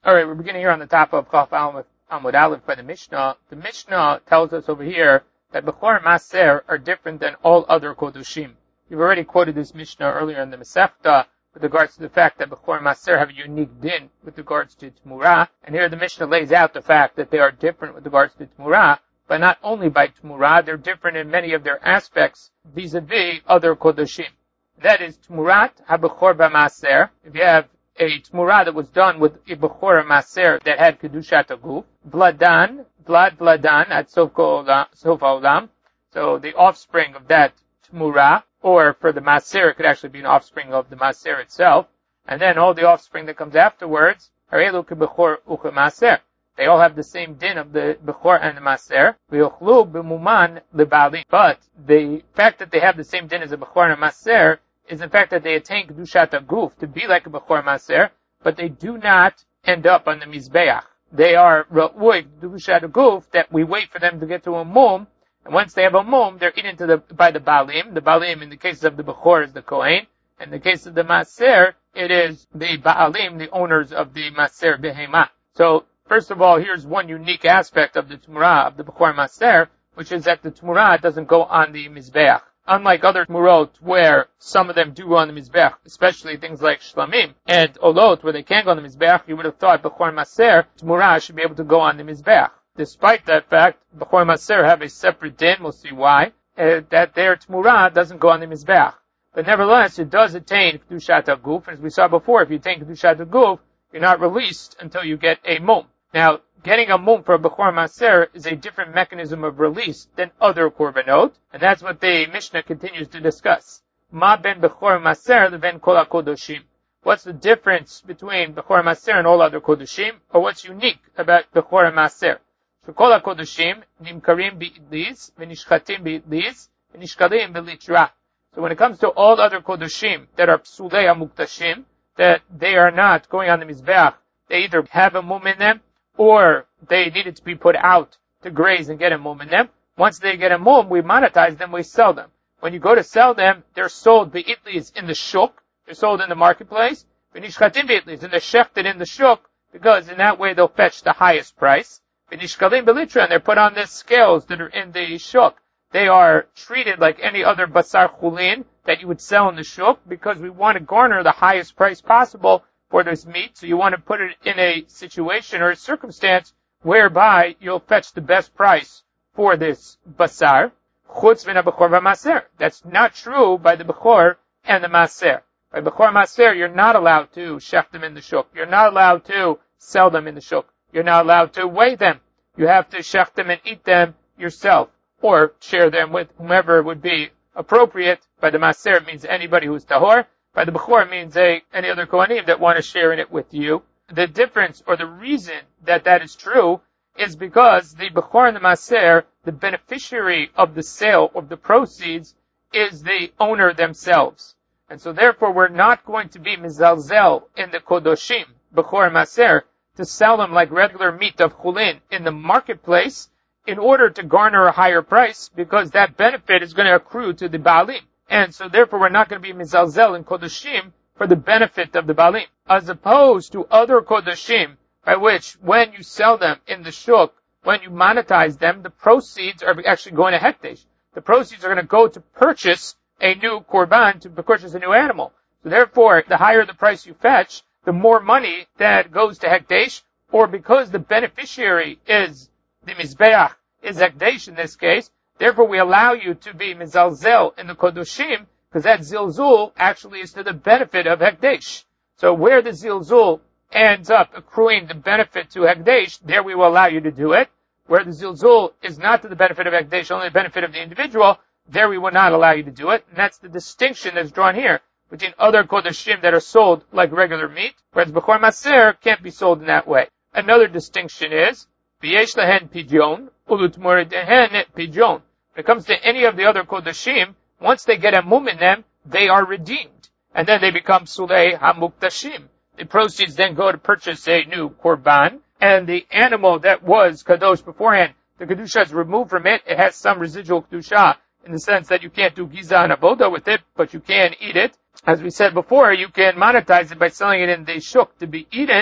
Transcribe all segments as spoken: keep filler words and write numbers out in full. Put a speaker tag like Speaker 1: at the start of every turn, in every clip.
Speaker 1: All right, we're beginning here on the top of Chaf Amud Aleph by the Mishnah. The Mishnah tells us over here that Bechor Maser are different than all other Kodoshim. You've already quoted this Mishnah earlier in the Masechta with regards to the fact that Bechor Maser have a unique din with regards to Tmurah. And here the Mishnah lays out the fact that they are different with regards to Tmurah, but not only by Tmurah, they're different in many of their aspects vis-a-vis other Kodoshim. That is Tmurat HaBechor B'Maser. If you have a Tmurah that was done with a Bechor Maser that had Kedushat HaGuf, Vladan, Vlad Vladan at Sof HaOlam, so the offspring of that Tmurah, or for the Maser, it could actually be an offspring of the Maser itself, and then all the offspring that comes afterwards, Harelu Kebechor Uche Maser. They all have the same din of the Bechor and the Maser. V'yochlu b'muman lebalim. But the fact that they have the same din as a Bechor and a Maser is in fact that they attain Kedushat HaGuf to be like a Bechor Maser, but they do not end up on the Mizbeach. They are Ra'ui Kedushat HaGuf that we wait for them to get to a mum, and once they have a mum, they're eaten to the, by the Baalim. The Baalim in the case of the Bechor is the Kohen. In the case of the Maser, it is the Baalim, the owners of the Maser Behemah. So, first of all, here's one unique aspect of the Tmurah, of the Bechor Maser, which is that the Tmurah doesn't go on the Mizbeach. Unlike other Tmurot, where some of them do go on the Mizbeach, especially things like Shlamim and Olot, where they can't go on the Mizbeach, you would have thought Bechor Maser, Tmurah should be able to go on the Mizbeach. Despite that fact, Bechor Maser have a separate din, we'll see why, uh, that their Tmurah doesn't go on the Mizbeach. But nevertheless, it does attain Kedushat HaGuf, and as we saw before, if you attain Kedushat HaGuf, you're not released until you get a mum. Now, getting a mum for a Bechor Maser is a different mechanism of release than other korbanot, and that's what the Mishnah continues to discuss. Ma ben Bechor Maser leven kol HaKodoshim. What's the difference between Bechor Maser and all other Kodoshim, or what's unique about Bechor Maser? So kol HaKodoshim nimkarim bi'idlis, v'nishchatim bi'idlis, v'nishkalim b'litra. So when it comes to all other Kodoshim that are Psulei HaMuktashim, that they are not going on the Mizbeach, they either have a mum in them, or they needed to be put out to graze and get a mum in them. Once they get a mum, we monetize them, we sell them. When you go to sell them, they're sold be'itlis in the shuk, they're sold in the marketplace, v'nishchatim be'itlis, and they're shechted in the shuk, because in that way they'll fetch the highest price. V'nishkalim b'litra, and they're put on the scales that are in the shuk. They are treated like any other basar chulin that you would sell in the shuk, because we want to garner the highest price possible for this meat, so you want to put it in a situation or a circumstance whereby you'll fetch the best price for this basar. Chutz v'na bechor v'maser. That's not true by the bechor and the maser. By bechor maser, you're not allowed to shech them in the shuk. You're not allowed to sell them in the shuk. You're not allowed to weigh them. You have to shech them and eat them yourself, or share them with whomever would be appropriate. By the maser, it means anybody who's tahor. By the Bechor, it means a, any other Kohanim that want to share in it with you. The difference, or the reason that that is true, is because the Bechor and the Maser, the beneficiary of the sale of the proceeds, is the owner themselves. And so therefore, we're not going to be mizalzel in the Kodoshim, Bechor and Maser, to sell them like regular meat of Chulin in the marketplace in order to garner a higher price, because that benefit is going to accrue to the Baalim. And so therefore we're not going to be mizalzel in Kodoshim for the benefit of the Baalim. As opposed to other Kodoshim, by which when you sell them in the shuk, when you monetize them, the proceeds are actually going to hekdesh. The proceeds are going to go to purchase a new korban, to purchase a new animal. So therefore, the higher the price you fetch, the more money that goes to hekdesh, or because the beneficiary is the mizbeach, is hekdesh in this case, therefore, we allow you to be mizalzel in the Kodoshim, because that zilzul actually is to the benefit of Hekdesh. So where the zilzul ends up accruing the benefit to Hekdesh, there we will allow you to do it. Where the zilzul is not to the benefit of Hekdesh, only the benefit of the individual, there we will not allow you to do it. And that's the distinction that's drawn here between other Kodoshim that are sold like regular meat, whereas Bechor Maser can't be sold in that way. Another distinction is, V'yesh lehen pidyon, ulutmoridehen pidyon. When it comes to any of the other Kodoshim, once they get a mum in them, they are redeemed. And then they become Sulei HaMuktashim. The proceeds then go to purchase a new Korban, and the animal that was Kadosh beforehand, the Kedusha is removed from it. It has some residual Kedusha in the sense that you can't do Giza and Avoda with it, but you can eat it. As we said before, you can monetize it by selling it in the shuk to be eaten.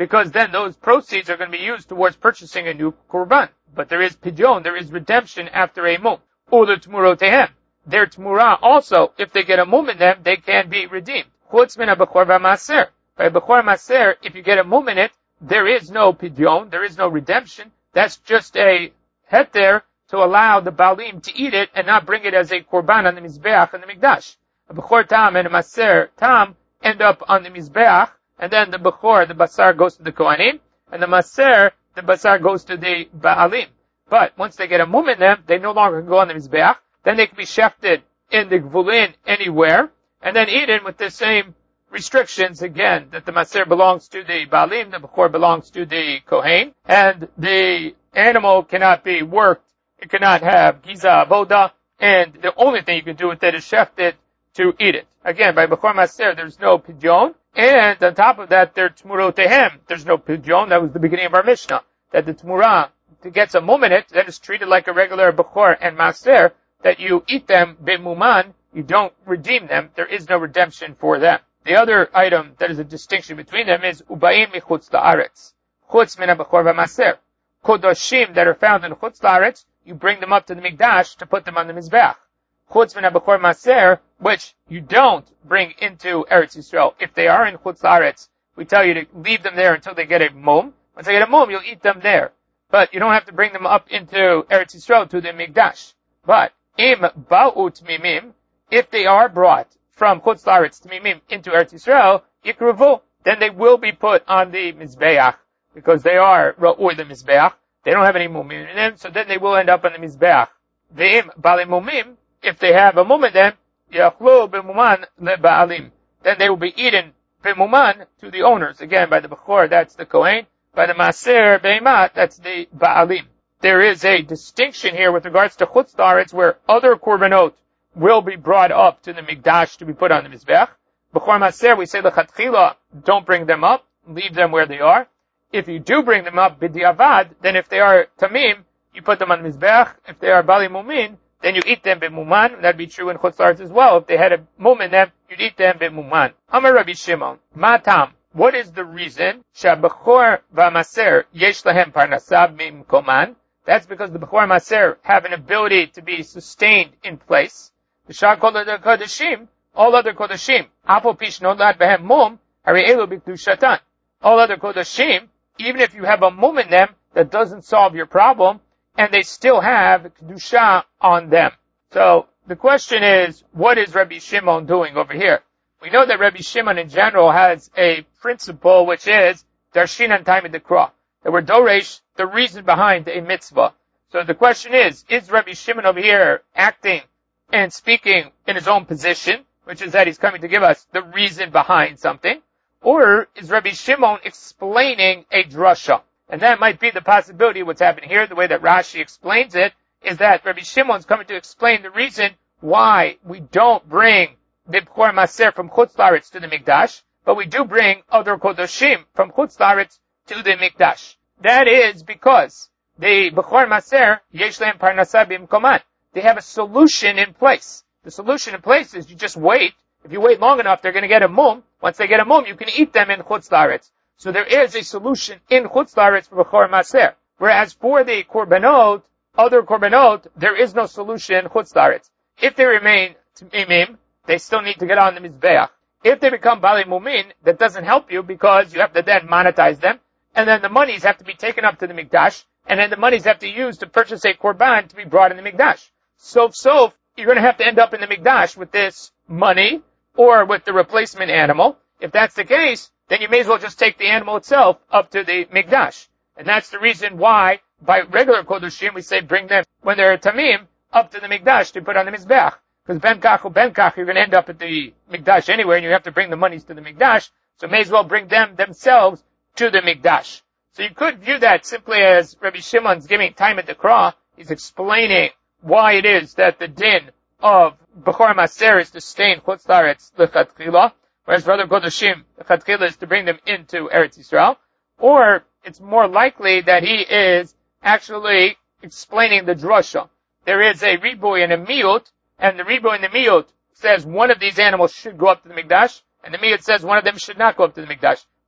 Speaker 1: because then those proceeds are going to be used towards purchasing a new korban. But there is pidyon, there is redemption after a mum. Ulu tmurotehem. Their tmura also, if they get a mum in them, they can be redeemed. Chutz min ha-bechor va-maser. By bechor maser, if you get a mum in it, there is no pidyon, there is no redemption. That's just a heter to allow the balim to eat it and not bring it as a korban on the mizbeach and the mikdash. A bechor tam and a maser tam end up on the mizbeach, and then the bechor, the basar, goes to the kohanim, and the maser, the basar, goes to the baalim. But once they get a mum in them, they no longer can go on the mizbeach. Then they can be shefted in the gvulin anywhere, and then eaten with the same restrictions again, that the maser belongs to the baalim, the bechor belongs to the kohen, and the animal cannot be worked, it cannot have giza avoda, and the only thing you can do with it is sheft it to eat it. Again, by bechor maser, there's no pidyon, and on top of that, there tmurotehem, there's no pidyon. That was the beginning of our Mishnah, that the tmura, to get some mum in it, that is treated like a regular bechor and maser, that you eat them b'muman, you don't redeem them, there is no redemption for them. The other item that is a distinction between them is ubaim michutz la'aretz, chutz min ha-bechor va-maser. Kodoshim that are found in chutz la'aretz, you bring them up to the mikdash to put them on the mizbeach. Chutz min ha-bechor maser, which you don't bring into Eretz Yisrael. If they are in chutz la'aretz, we tell you to leave them there until they get a mum. Once they get a mum, you'll eat them there. But you don't have to bring them up into Eretz Yisrael to the mikdash. But im ba'u tmimim, if they are brought from chutz la'aretz tmimim into Eretz Yisrael, yikruvu, then they will be put on the mizbeach, because they are ra'ui the mizbeach. They don't have any mumim in them, so then they will end up on the mizbeach. Ve'im ba'le mumim, if they have a mum in them, yachlu b'muman le'ba'alim, then they will be eaten b'muman to the owners. Again, by the bechor, that's the kohen. By the maser be'emat, that's the ba'alim. There is a distinction here with regards to chutz la'aretz, where other korbanot will be brought up to the mikdash to be put on the mizbech. Bechor maser, we say lechatchila, don't bring them up, leave them where they are. If you do bring them up b'diavad, then if they are tamim, you put them on the mizbech. If they are bali mumin, then you eat them b'muman. That'd be true in chutz la'aretz as well. If they had a mum in them, you'd eat them b'muman. Amar Rabbi Shimon, matam, what is the reason? Shabechor v'maser yesh lahem parnasab mimkoman. That's because the bechor maser have an ability to be sustained in place. The shah kol kodashim, all other kodashim, apol pish nolad behem mum, hari elu b'kedushatan. All other kodashim, even if you have a mum in them, that doesn't solve your problem, and they still have kedusha on them. So the question is, what is Rabbi Shimon doing over here? We know that Rabbi Shimon in general has a principle which is darshinan time in the krah. That we're doresh, the reason behind a mitzvah. So the question is, is Rabbi Shimon over here acting and speaking in his own position, which is that he's coming to give us the reason behind something, or is Rabbi Shimon explaining a drasha? And that might be the possibility of what's happening here. The way that Rashi explains it is that Rabbi Shimon's coming to explain the reason why we don't bring the bechor maser from chutz la'aretz to the mikdash, but we do bring other kodoshim from chutz la'aretz to the mikdash. That is because the bechor maser yesh lehem parnasah b'mkoman. They have a solution in place. The solution in place is you just wait. If you wait long enough, they're going to get a mum. Once they get a mum, you can eat them in chutz la'aretz. So there is a solution in chutz la'aretz for bechor maser. Whereas for the korbanot, other korbanot, there is no solution in chutz la'aretz. If they remain t'mimim, they still need to get on the mizbeach. If they become bali mumin, that doesn't help you because you have to then monetize them, and then the monies have to be taken up to the mikdash, and then the monies have to be used to purchase a korban to be brought in the mikdash. So, so, you're going to have to end up in the mikdash with this money, or with the replacement animal. If that's the case, then you may as well just take the animal itself up to the mikdash. And that's the reason why, by regular kodoshim, we say bring them, when they're tamim, up to the mikdash to put on the mizbeach. Because ben kach or ben kach, you're going to end up at the mikdash anyway, and you have to bring the monies to the mikdash, so may as well bring them themselves to the mikdash. So you could view that simply as Rabbi Shimon's giving time at the krah. He's explaining why it is that the din of bechor maser is to stain chutz la'aretz lechatchila, whereas for other kodoshim, lechatchila is to bring them into Eretz Yisrael. Or it's more likely that he is actually explaining the drasha. There is a riboy and a miut, and the riboy and the miut says one of these animals should go up to the mikdash, and the miut says one of them should not go up to the mikdash.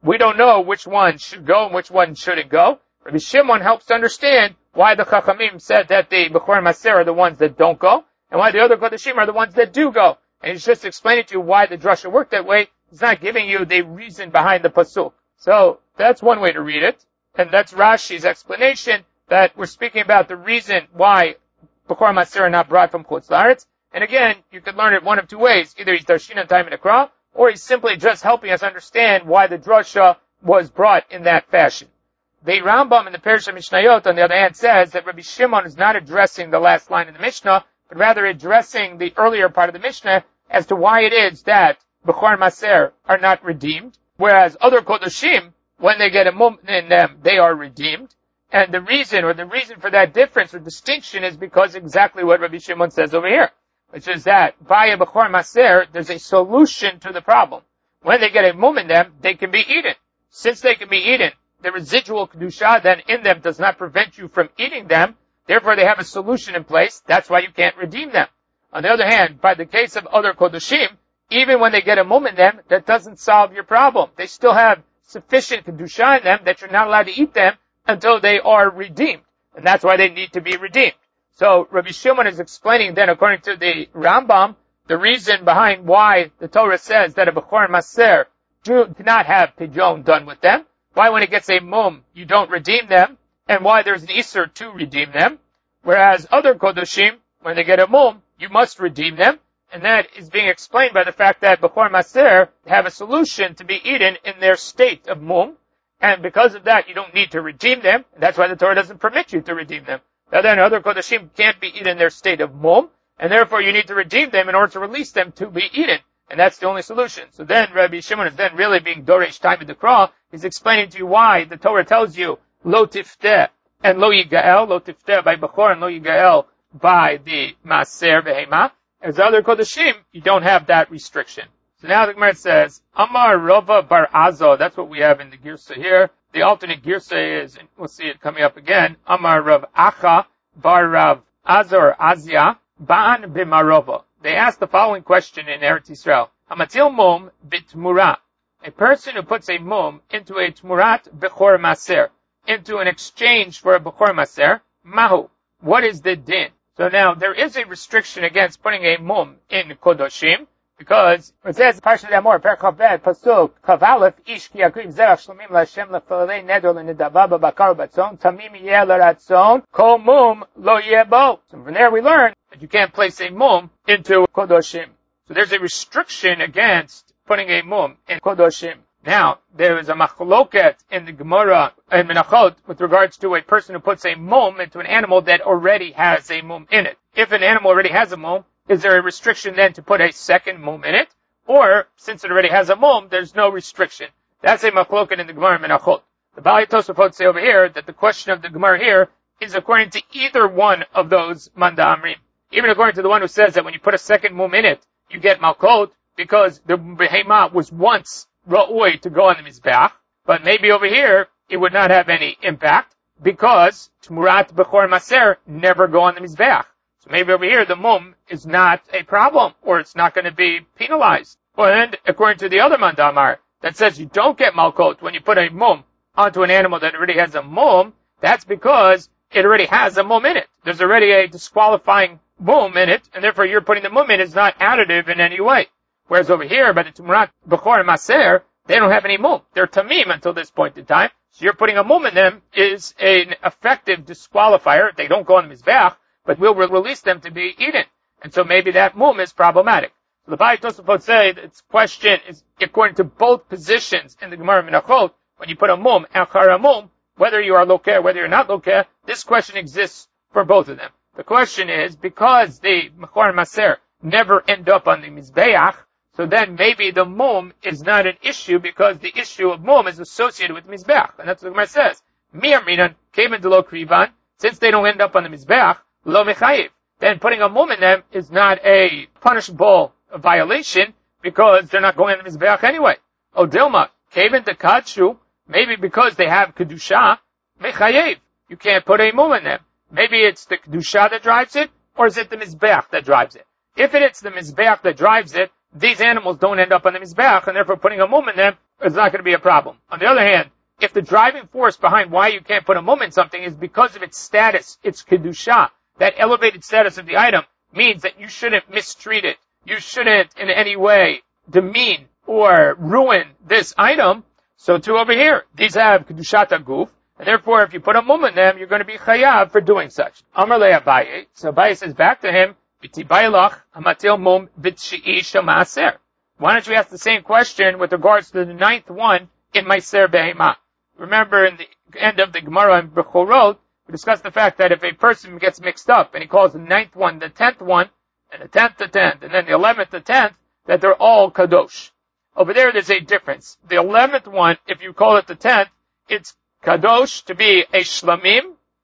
Speaker 1: we don't know which one should go and which one shouldn't go. Rabbi Shimon helps to understand why the Chachamim said that the Bechor Maser are the ones that don't go, and why the other Kodashim are the ones that do go. And he's just explaining to you why the drasha worked that way. He's not giving you the reason behind the pasuk. So that's one way to read it, and that's Rashi's explanation that we're speaking about the reason why Bechor Maser are not brought from Chutz La'aretz. And again, you could learn it one of two ways. Either he's Darshin time in the Kra, or he's simply just helping us understand why the drasha was brought in that fashion. The Rambam in the Perush Mishnayot, on the other hand, says that Rabbi Shimon is not addressing the last line of the Mishnah, but rather addressing the earlier part of the Mishnah as to why it is that Bechor Maser are not redeemed, whereas other Kodoshim, when they get a mum in them, they are redeemed. And the reason, or the reason for that difference or distinction is because exactly what Rabbi Shimon says over here, which is that by a Bechor Maser, there's a solution to the problem. When they get a mum in them, they can be eaten. Since they can be eaten, the residual kedusha then in them does not prevent you from eating them. Therefore, they have a solution in place. That's why you can't redeem them. On the other hand, by the case of other kodoshim, even when they get a mum in them, that doesn't solve your problem. They still have sufficient kedusha in them that you're not allowed to eat them until they are redeemed. And that's why they need to be redeemed. So Rabbi Shimon is explaining then, according to the Rambam, the reason behind why the Torah says that a Bechor Maser do not have pidyon done with them, why when it gets a mum, you don't redeem them, and why there's an Isser to redeem them, whereas other Kodoshim, when they get a mum, you must redeem them, and that is being explained by the fact that Bechor Maser have a solution to be eaten in their state of mum, and because of that, you don't need to redeem them, and that's why the Torah doesn't permit you to redeem them. Now then, other Kodoshim can't be eaten in their state of mum, and therefore you need to redeem them in order to release them to be eaten. And that's the only solution. So then Rabbi Shimon is then really being Doresh time in the Kra. He's explaining to you why the Torah tells you Lo Tifteh and Lo Yigael, Lo Tifteh by Bechor and Lo Yigael by the Maser Behema. As other Kodashim, you don't have that restriction. So now the Gemara says, Amar Rava Bar Azo, that's what we have in the Girsa here. The alternate Girsa is, and we'll see it coming up again, Amar Rav Acha Bar Rav Azor Azia Ba'an B'marova. They asked the following question in Eretz Yisrael. Hamatil mum bitmura. A person who puts a mum into a tmurat bechor maser, into an exchange for a bechor maser, mahu. What is the din? So now, there is a restriction against putting a mum in kodoshim, because it says, Parshat Amor, Perchavet, Pasuk, Kavalef, Ish ki yakriv zerach shlomim l'Hashem l'falei nedor l'nedava b'bakar b'atzon, tamim yeh l'ratzon, kol mum lo yeh bo. So from there we learn that you can't place a mum into kodoshim. So there's a restriction against putting a mum in kodoshim. Now, there is a machloket in the Gemara in Menachot with regards to a person who puts a mum into an animal that already has a mum in it. If an animal already has a mum, is there a restriction then to put a second mum in it? Or, since it already has a mum, there's no restriction. That's a machloket in the Gemara in Menachot. The Baalei Tosafot say over here that the question of the Gemara here is according to either one of those Manda Amrim. Even according to the one who says that when you put a second mum in it, you get malkot, because the behema was once ra'oi to go on the mizbeach, but maybe over here it would not have any impact because tmurat bechor maser never go on the mizbeach. So maybe over here the mum is not a problem, or it's not going to be penalized. And according to the other mandamar that says you don't get malkot when you put a mum onto an animal that already has a mum, that's because it already has a mum in it. There's already a disqualifying mum in it, and therefore you're putting the mum in is not additive in any way. Whereas over here, by the Tumurat Bechor and Maser, they don't have any mum. They're tamim until this point in time. So you're putting a mum in them is an effective disqualifier. They don't go on the Mizbeach, but we'll release them to be eaten. And so maybe that mum is problematic. So the Baalei Tosafot say that its question is according to both positions in the Gemara Menachot. When you put a mum, achar a mum, whether you are lokeh, whether you're not lokeh, this question exists for both of them. The question is, because the Bechor and Maser never end up on the Mizbeach, so then maybe the mum is not an issue because the issue of mum is associated with Mizbeach. And that's what the Gemara says. Mir minan came into lo krivan, since they don't end up on the Mizbeach, lo mechayiv. Then putting a mum in them is not a punishable violation because they're not going on the Mizbeach anyway. O Dilma came into kachu, maybe because they have kedusha, mechayiv. You can't put a mum in them. Maybe it's the kedusha that drives it, or is it the Mizbeach that drives it? If it's the Mizbeach that drives it, these animals don't end up on the Mizbeach, and therefore putting a mum in them it's not going to be a problem. On the other hand, if the driving force behind why you can't put a mum in something is because of its status, its kedusha, that elevated status of the item means that you shouldn't mistreat it. You shouldn't in any way demean or ruin this item. So too over here, these have kedushat aguf, and therefore if you put a mum in them, you're going to be chayav for doing such. Amar le Abaye, so Abaye says back to him, B'tibaylach hamatil mum b'tshi'i shel ma'aser. Why don't you ask the same question with regards to the ninth one in Ma'aser Behema? Remember in the end of the Gemara in Bechorot, we discussed the fact that if a person gets mixed up and he calls the ninth one the tenth one, and the tenth the tenth, and then the eleventh the tenth, that they're all kadosh. Over there, there's a difference. The eleventh one, if you call it the tenth, it's kadosh to be a shlamim,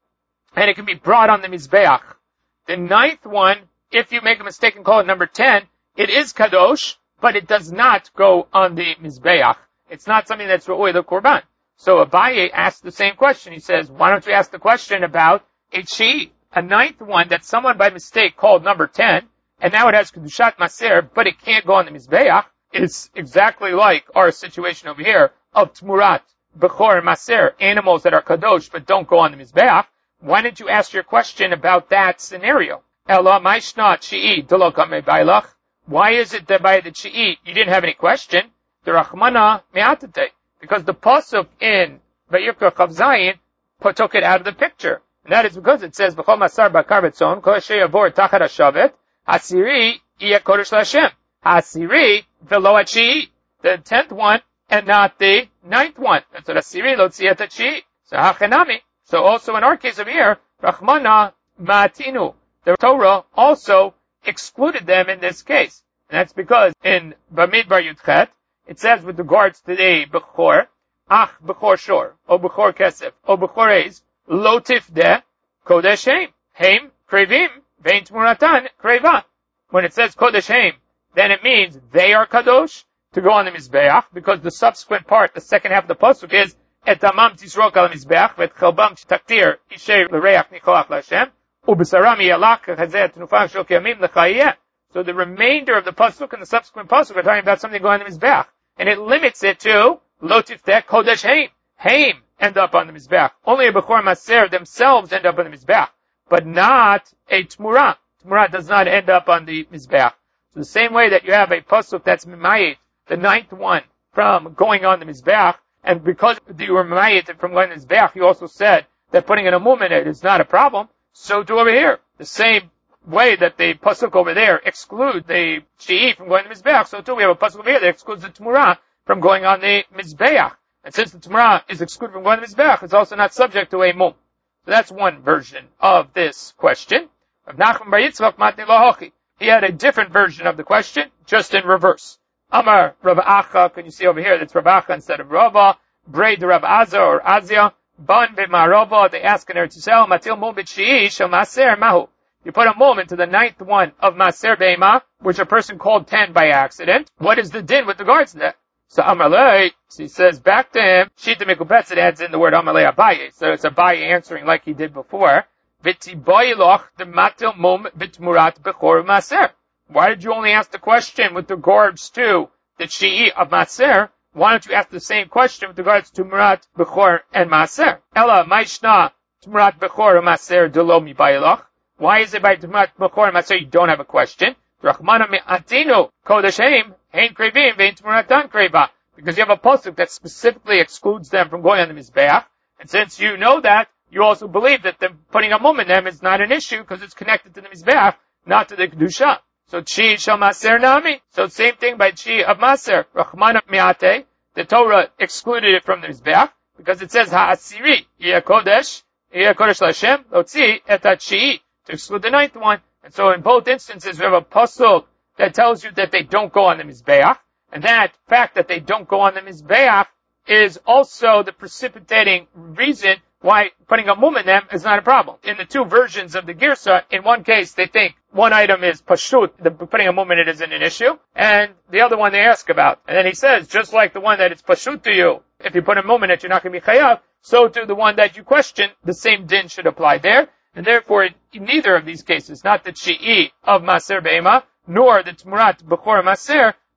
Speaker 1: and it can be brought on the mizbeach. The ninth one, if you make a mistake and call it number ten, it is kadosh, but it does not go on the mizbeach. It's not something that's re'oi the korban. So Abaye asked the same question. He says, why don't you ask the question about a chi, a ninth one that someone by mistake called number ten, and now it has kedushat maser, but it can't go on the mizbeach. It's exactly like our situation over here of tmurat, bechor, and maser, animals that are kadosh but don't go on the mizbeach. Why didn't you ask your question about that scenario? Ela maishna chi'i delokame bailach. Why is it that by the chi'i you didn't have any question? The rachmana me'atate. Because the pasuk in Vayikra Chav Zayin took it out of the picture. And that is because it says, B'chol masar bakar betzon, kol asher yavor tachat hashavet, hasiri yeh kodesh l'Hashem. Hasiri v'lo atchi'i. The tenth one, and not the ninth one. And so hasiri lo tziyat atchi'i. So hachenami. So also in our case over here, Rachmana ma'atinu. The Torah also excluded them in this case. And that's because in Bamidbar Yudchet, it says with regards to the Bechor, Ach Bechor Shor, O Bechor Kesef, O Bechor Eis, Lo Tifdeh, Kodesh Heim, Heim, Krevim, Vein Tmuratan, Kreva. When it says Kodesh Heim, then it means they are Kadosh, to go on the Mizbeach, because the subsequent part, the second half of the Pasuk is, Et Amam Tisrok al Mizbeach, Vet Chalbam Taktir, Isher L'Reach Nichoach L'Hashem, Ubesaram Yalach, Chazet Nufach Shok Yamim L'Chayeh. So the remainder of the Pasuk and the subsequent Pasuk are talking about something going on the Mizbeach. And it limits it to Lo Tifteh Kodesh Haim. Haim end up on the Mizbeach. Only a Bechor Maser themselves end up on the Mizbeach. But not a Tmurah. Tmurah does not end up on the Mizbeach. So the same way that you have a Pasuk that's Mimayit, the ninth one, from going on the Mizbeach, and because you were Mimayit from going on the Mizbeach, you also said that putting an amum in it is not a problem. So too over here. The same way that the pasuk over there excludes the chi'i from going to Mizbeach, so too we have a pasuk over here that excludes the Tmurah from going on the Mizbeach. And since the Tmurah is excluded from going to Mizbeach, it's also not subject to a mum. So that's one version of this question. Of Nachman Bar Yitzchak Matni Lahochi. He had a different version of the question, just in reverse. Amar Rav Acha, can you see over here that's Rav Acha instead of Rava, Braid Rav Azza or Azia, Ban B'Marova, they ask in Eretz Yisrael, Matil mum b'tshi'i shel maser mahu. You put a mum into the ninth one of Maser Be'ema, which a person called ten by accident. What is the din with regards to that? So Amalei, he says back to him, Shita Mikupetz, it adds in the word Amalei Abaye. So it's Abaye answering like he did before. V'tiboiloch the matil mum b'tmurat bechor Maser. Why did you only ask the question with regards to the chi'i of Maser? Why don't you ask the same question with regards to Murat Bechor and Maser? Ella Maishna Tmurat Bechor Maser Delo Mibayloch. Why is it by Tmurat Bechor and Maser you don't have a question? Rachmana Me'atinu Kodesh Heim Hein Krevim Vein Tmuratan Kreva. Because you have a pasuk that specifically excludes them from going on the Mizbeach. And since you know that, you also believe that them putting a mum in them is not an issue because it's connected to the Mizbeach, not to the Kedusha. So chi shel maser nami. So same thing by chi of maser. Rachmana miate. The Torah excluded it from the Mizbeach because it says ha'asiri yeh kodesh yeh kodesh l'Hashem lotzi et ha'chi to exclude the ninth one. And so in both instances we have a pasuk that tells you that they don't go on the Mizbeach, and that fact that they don't go on the Mizbeach is also the precipitating reason why putting a mum in them is not a problem. In the two versions of the Girsa, in one case they think one item is pashut, the putting a mum in it isn't an issue, and the other one they ask about. And then he says, just like the one that it's pashut to you, if you put a mum in it, you're not going to be chayav, so to the one that you question, the same din should apply there. And therefore, in neither of these cases, not the chi'i of Maser Be'ema, nor the Tmurat Bechor Maser,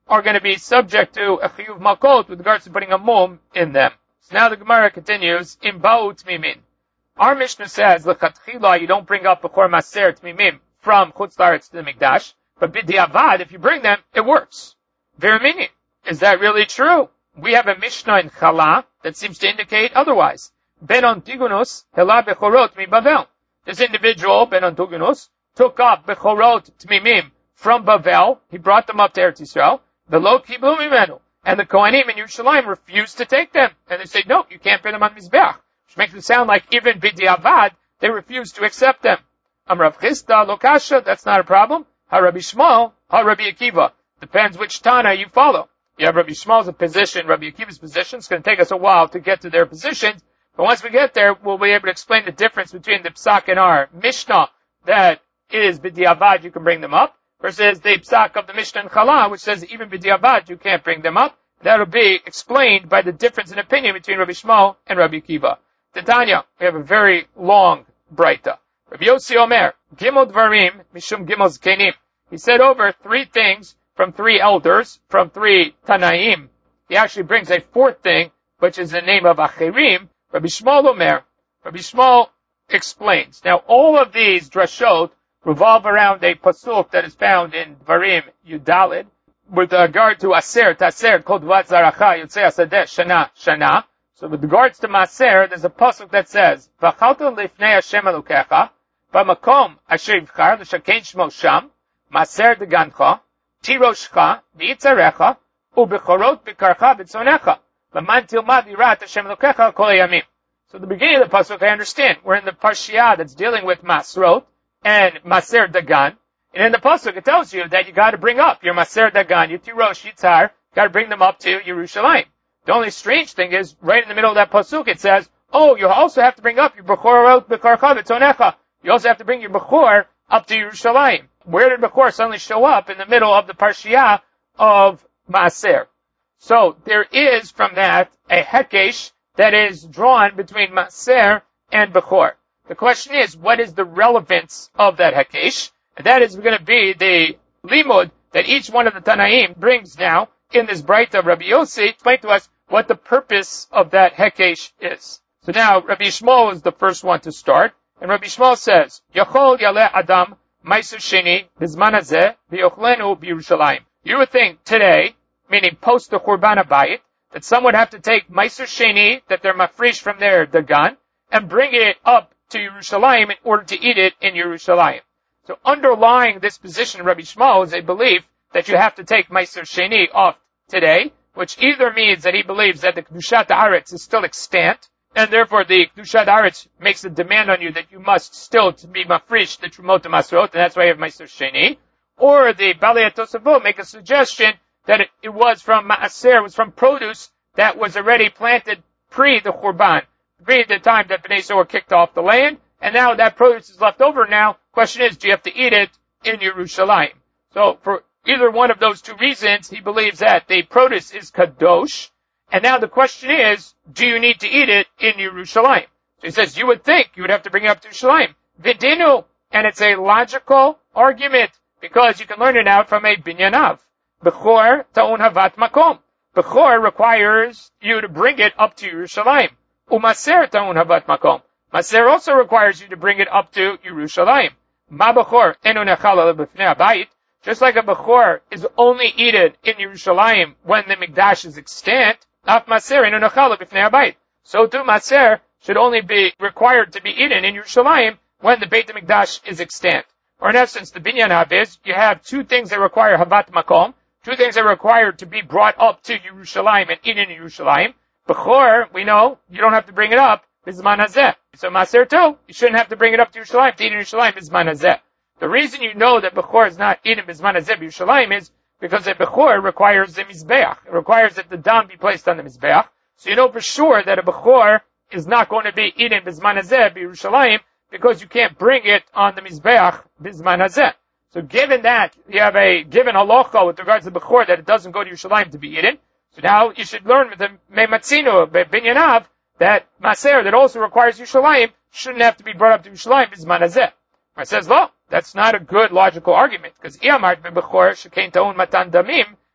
Speaker 1: are going to be subject to a chiyuv makot with regards to putting a mum in them. So now the Gemara continues, im ba'u tmimin. Our Mishnah says, l'chatchila, you don't bring up bechor maser tmimim from chutz la'aretz to the mikdash, but b'diavad, if you bring them, it works. Verimini, is that really true? We have a Mishnah in Chala that seems to indicate otherwise. Ben Antigonus hela bechorot mi Bavel. This individual, Ben Antigonus, took up bechorot tmimim from Bavel. He brought them up to Eretz Yisrael. Velo kiblu mimenu. And the Kohanim in Yerushalayim refused to take them. And they said, no, you can't bring them on Mizbeach. Which makes it sound like even b'diavad, they refused to accept them. Am Rav Chisda lo kasha, that's not a problem. Ha Rabbi Shmuel, ha Rabbi Akiva. Depends which Tana you follow. You have Rabbi Shmuel's position, Rabbi Akiva's position. It's going to take us a while to get to their positions. But once we get there, we'll be able to explain the difference between the Psak and our Mishnah that is b'diavad, you can bring them up, versus the Psak of the Mishnah in Chala, which says even b'diavad, you can't bring them up. That will be explained by the difference in opinion between Rabbi Shmuel and Rabbi Akiva. Titania, we have a very long Braita. Rabbi Yossi Omer, Gimel Dvarim, Mishum Gimel Zkenim. He said over three things from three elders, from three Tanaim. He actually brings a fourth thing, which is the name of Achirim. Rabbi Shmuel Omer, Rabbi Shmuel explains. Now, all of these drashot revolve around a pasuk that is found in Dvarim Yudalid, with regard to Aser, Taser, Kol Dvat Zaracha, Yotzei Asadeh, Shana, Shana. So with regards to Maser, there's a pasuk that says, V'chalta lifnei Hashem Elokecha, b'makom asher yivchar, l'shakein shmo sham, Maser degancha, tiroshcha, v'yitzarecha, u'bechorot b'karcha b'tzonecha, v'man tilmad yirat Hashem Elokecha kol hayamim. So the beginning of the pasuk, I understand. We're in the Parshiah that's dealing with Masrot and Maser Dagan. And in the pasuk, it tells you that you got to bring up your Maser Dagan, your Tirosh, Yitzhar, got to bring them up to Yerushalayim. The only strange thing is, right in the middle of that pasuk, it says, oh, you also have to bring up your Bechorot B'karcha B'tonecha. You also have to bring your Bechor up to Yerushalayim. Where did Bechor suddenly show up in the middle of the Parshiah of Maser? So, there is from that a Hekesh that is drawn between Maser and Bechor. The question is, what is the relevance of that Hekesh? And that is going to be the limud that each one of the Tanaim brings now in this Braita of Rabbi Yossi. Explain to us what the purpose of that Hekesh is. So now, Rabbi Shmuel is the first one to start. And Rabbi Shmuel says, Yachol yaleh adam ma'aser sheni bizman hazeh v'yochlenu b'Yerushalayim. You would think today, meaning post the Churban HaBayit, that some would have to take ma'aser sheni, that they're mafresh from their dagan, and bring it up to Yerushalayim in order to eat it in Yerushalayim. So underlying this position of Rabbi Shmuel is a belief that you have to take Meiser Sheni off today, which either means that he believes that the Kedushat Haaretz is still extant, and therefore the Kedushat Haaretz makes a demand on you that you must still to be mafresh the Trumot Masrot, and that's why you have Meiser Sheni. Or the Balei Tosafot make a suggestion that it, it was from Maaser, it was from produce that was already planted pre the Churban, pre the time that Bnei Yisrael were kicked off the land, and now that produce is left over now. Question is, do you have to eat it in Yerushalayim? So for either one of those two reasons, he believes that the produce is kadosh. And now the question is, do you need to eat it in Yerushalayim? So he says, you would think you would have to bring it up to Yerushalayim. Vidinu. And it's a logical argument, because you can learn it out from a binyanav. Bechor ta'un havat makom. Bechor requires you to bring it up to Yerushalayim. Umaser ta'un havat makom. Maser also requires you to bring it up to Yerushalayim. Ma bechor enu nechal b'fnei habayit. Just like a bechor is only eaten in Yerushalayim when the Mikdash is extant, af maser enu nechal b'fnei habayit. So too, maser should only be required to be eaten in Yerushalayim when the Beit HaMikdash is extant. Or in essence, the binyan hab is, you have two things that require havat makom, two things that are required to be brought up to Yerushalayim and eaten in Yerushalayim. Bechor, we know, you don't have to bring it up, bizman hazeh. So maser too, you shouldn't have to bring it up to Yerushalayim to eat in Yerushalayim, bizman hazeh. The reason you know that Bechor is not eaten bizman hazeh Yerushalayim is because a Bechor requires the Mizbeach. It requires that the dam be placed on the Mizbeach. So you know for sure that a Bechor is not going to be eaten bizman hazeh Yerushalayim, because you can't bring it on the Mizbeach bizman hazeh. So given that, you have a given halacha with regards to the Bechor that it doesn't go to Yerushalayim to be eaten. So now you should learn with the Meimatzinu, Binyanav, that Maser that also requires Yerushalayim shouldn't have to be brought up to Yerushalayim bizman hazeh. I says, well, that's not a good logical argument, because Iyamart Bechor Shekein Ta'un Matan Damim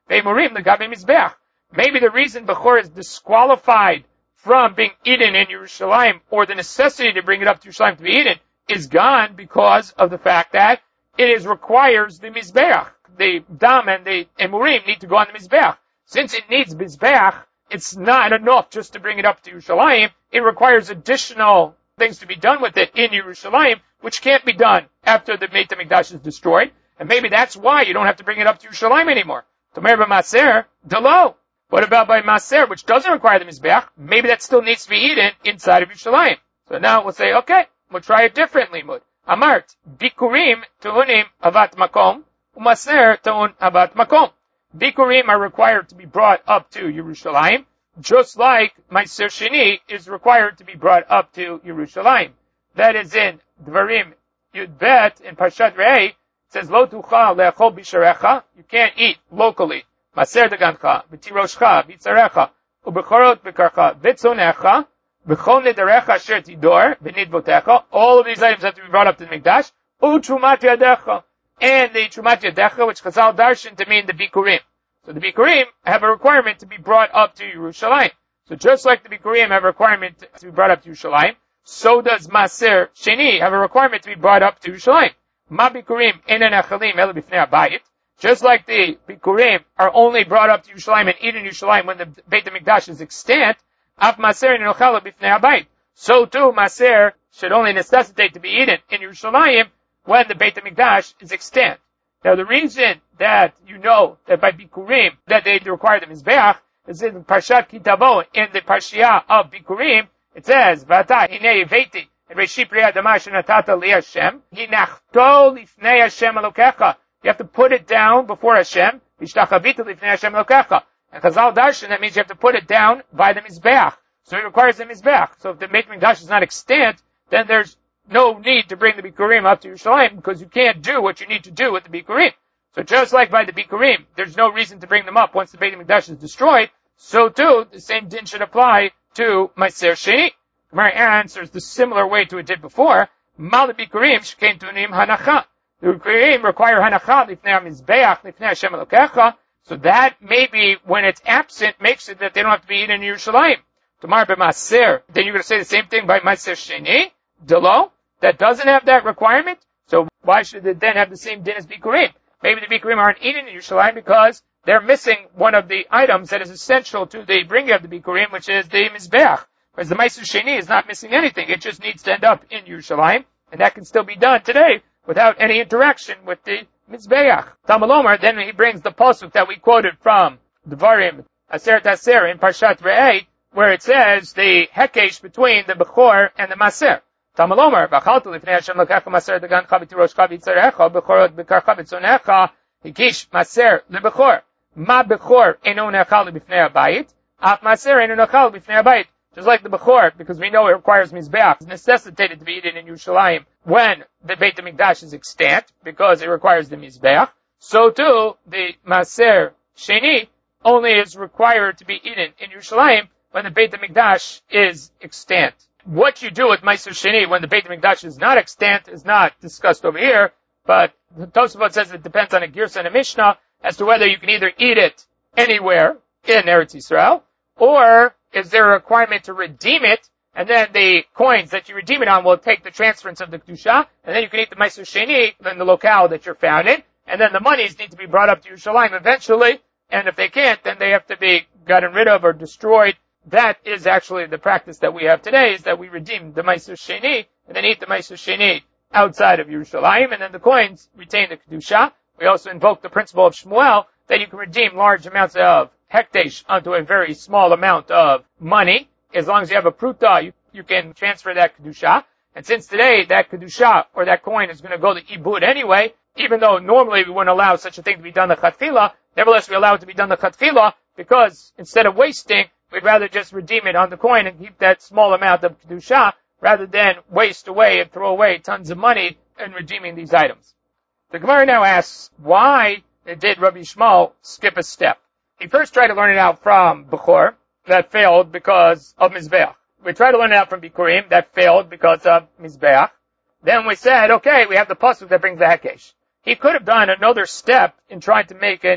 Speaker 1: ve'emurim legabe mizbeach. Maybe the reason Bechor is disqualified from being eaten in Yerushalayim, or the necessity to bring it up to Yerushalayim to be eaten, is gone because of the fact that it is requires the Mizbeach. The Dam and the Emurim need to go on the Mizbeach. Since it needs Mizbeach, it's not enough just to bring it up to Yerushalayim. It requires additional things to be done with it in Yerushalayim, which can't be done after the Beit HaMikdash is destroyed. And maybe that's why you don't have to bring it up to Yerushalayim anymore. Tomer b'maser, delo. What about by Maser, which doesn't require the Mizbeach? Maybe that still needs to be eaten inside of Yerushalayim. So now we'll say, okay, we'll try it differently. Amart, bikurim tu'unim avat makom, umaser tu'un avat makom. Bikurim are required to be brought up to Yerushalayim, just like Meiser Sheni is required to be brought up to Yerushalayim. That is in Dvarim Yud Bet, in Parshat Re'eh, it says, Lo tuchal le'achol bisharecha, you can't eat locally. Maser degancha, v'tiroshcha, v'tzarecha, u'bechorot b'karcha, v'tzonecha, v'chol nedarecha asher tidor, v'nidvotecha. All of these items have to be brought up to the Mikdash. U'trumat yadecha. And the trumat yadecha, which Chazal darshan to mean the bikurim. So the bikurim have a requirement to be brought up to Yerushalayim. So just like the bikurim have a requirement to be brought up to Yerushalayim, so does Maser Sheni have a requirement to be brought up to Yerushalayim. Ma bikurim enen achalim ela b'fnei habayit. Just like the bikurim are only brought up to Yerushalayim and eaten in Yerushalayim when the Beit HaMikdash is extant, af maser enochal b'fnei habayit. So too, maser should only necessitate to be eaten in Yerushalayim when the Beit HaMikdash is extant. Now the reason that you know that by bikurim that they require the mizbeach is in Parshat Kitavo, in the Parshiah of bikurim, it says, Vata hinei veti and reshi priya damash natata li Hashem hinachto lifnei Hashem alokecha. You have to put it down before Hashem. Vishtachavita lifnei Hashem alokecha. And Chazal darshan, that means you have to put it down by the mizbeach. So it requires the mizbeach. So if the Beit HaMikdash is not extant, then there's no need to bring the bikurim up to Yerushalayim because you can't do what you need to do with the bikurim. So just like by the bikurim, there's no reason to bring them up once the Beit HaMikdash is destroyed, so too, the same din should apply to Meiser Sheni. Gemara answers the similar way to it did before. Mal bikurim shkein tunim hanacha. The bikurim require hanacha lifnei hamizbeach lifnei Hashem elokecha. So that maybe when it's absent makes it that they don't have to be eaten in Yerushalayim. Tomar b'maser. Then you're going to say the same thing by Meiser Sheni. Delo. That doesn't have that requirement. So why should it then have the same din as bikurim? Maybe the bikurim aren't eaten in Yerushalayim because they're missing one of the items that is essential to the bringing of the bikurim, which is the mizbeach. Whereas the Meiser Sheni is not missing anything. It just needs to end up in Yerushalayim, and that can still be done today without any interaction with the mizbeach. Talmud Omer, then he brings the pasuk that we quoted from Dvarim Aseret Aser in Parshat Re'eh, where it says the hekesh between the bechor and the maser. Talmud Omer, B'chaltu lifnei Hashem lokecha maser degancha v'tiroshcha v'tzarecha bechorot b'karcha v'tzonecha hikish maser lebechor. Ma bechor eno nechal b'fnei habayit, af maser eno nechal b'fnei habayit. Just like the bechor, because we know it requires mizbeach, it's necessitated to be eaten in Yerushalayim when the Beit HaMikdash is extant, because it requires the mizbeach. So too, the maser sheni only is required to be eaten in Yerushalayim when the Beit HaMikdash is extant. What you do with Meiser Sheni when the Beit HaMikdash is not extant is not discussed over here, but Tosafot says it depends on a Girsa and a Mishnah as to whether you can either eat it anywhere in Eretz Yisrael, or is there a requirement to redeem it, and then the coins that you redeem it on will take the transference of the Kedusha, and then you can eat the Meiser Sheni in the locale that you're found in, and then the monies need to be brought up to Yerushalayim eventually, and if they can't, then they have to be gotten rid of or destroyed. That is actually the practice that we have today, is that we redeem the Meiser Sheni, and then eat the Meiser Sheni outside of Yerushalayim, and then the coins retain the Kedusha. We also invoke the principle of Shmuel, that you can redeem large amounts of hekdesh onto a very small amount of money. As long as you have a pruta, you, you can transfer that Kedusha. And since today, that Kedusha, or that coin, is going to go to Ibud anyway, even though normally we wouldn't allow such a thing to be done the Chatfila, nevertheless we allow it to be done the Chatfila, because instead of wasting, we'd rather just redeem it on the coin and keep that small amount of Kedusha, rather than waste away and throw away tons of money in redeeming these items. The Gemara now asks, why did Rabbi Yishmael skip a step? He first tried to learn it out from Bechor. That failed because of Mizbeach. We tried to learn it out from Bikurim. That failed because of Mizbeach. Then we said, okay, we have the pasuk that brings the Hekesh. He could have done another step in trying to make an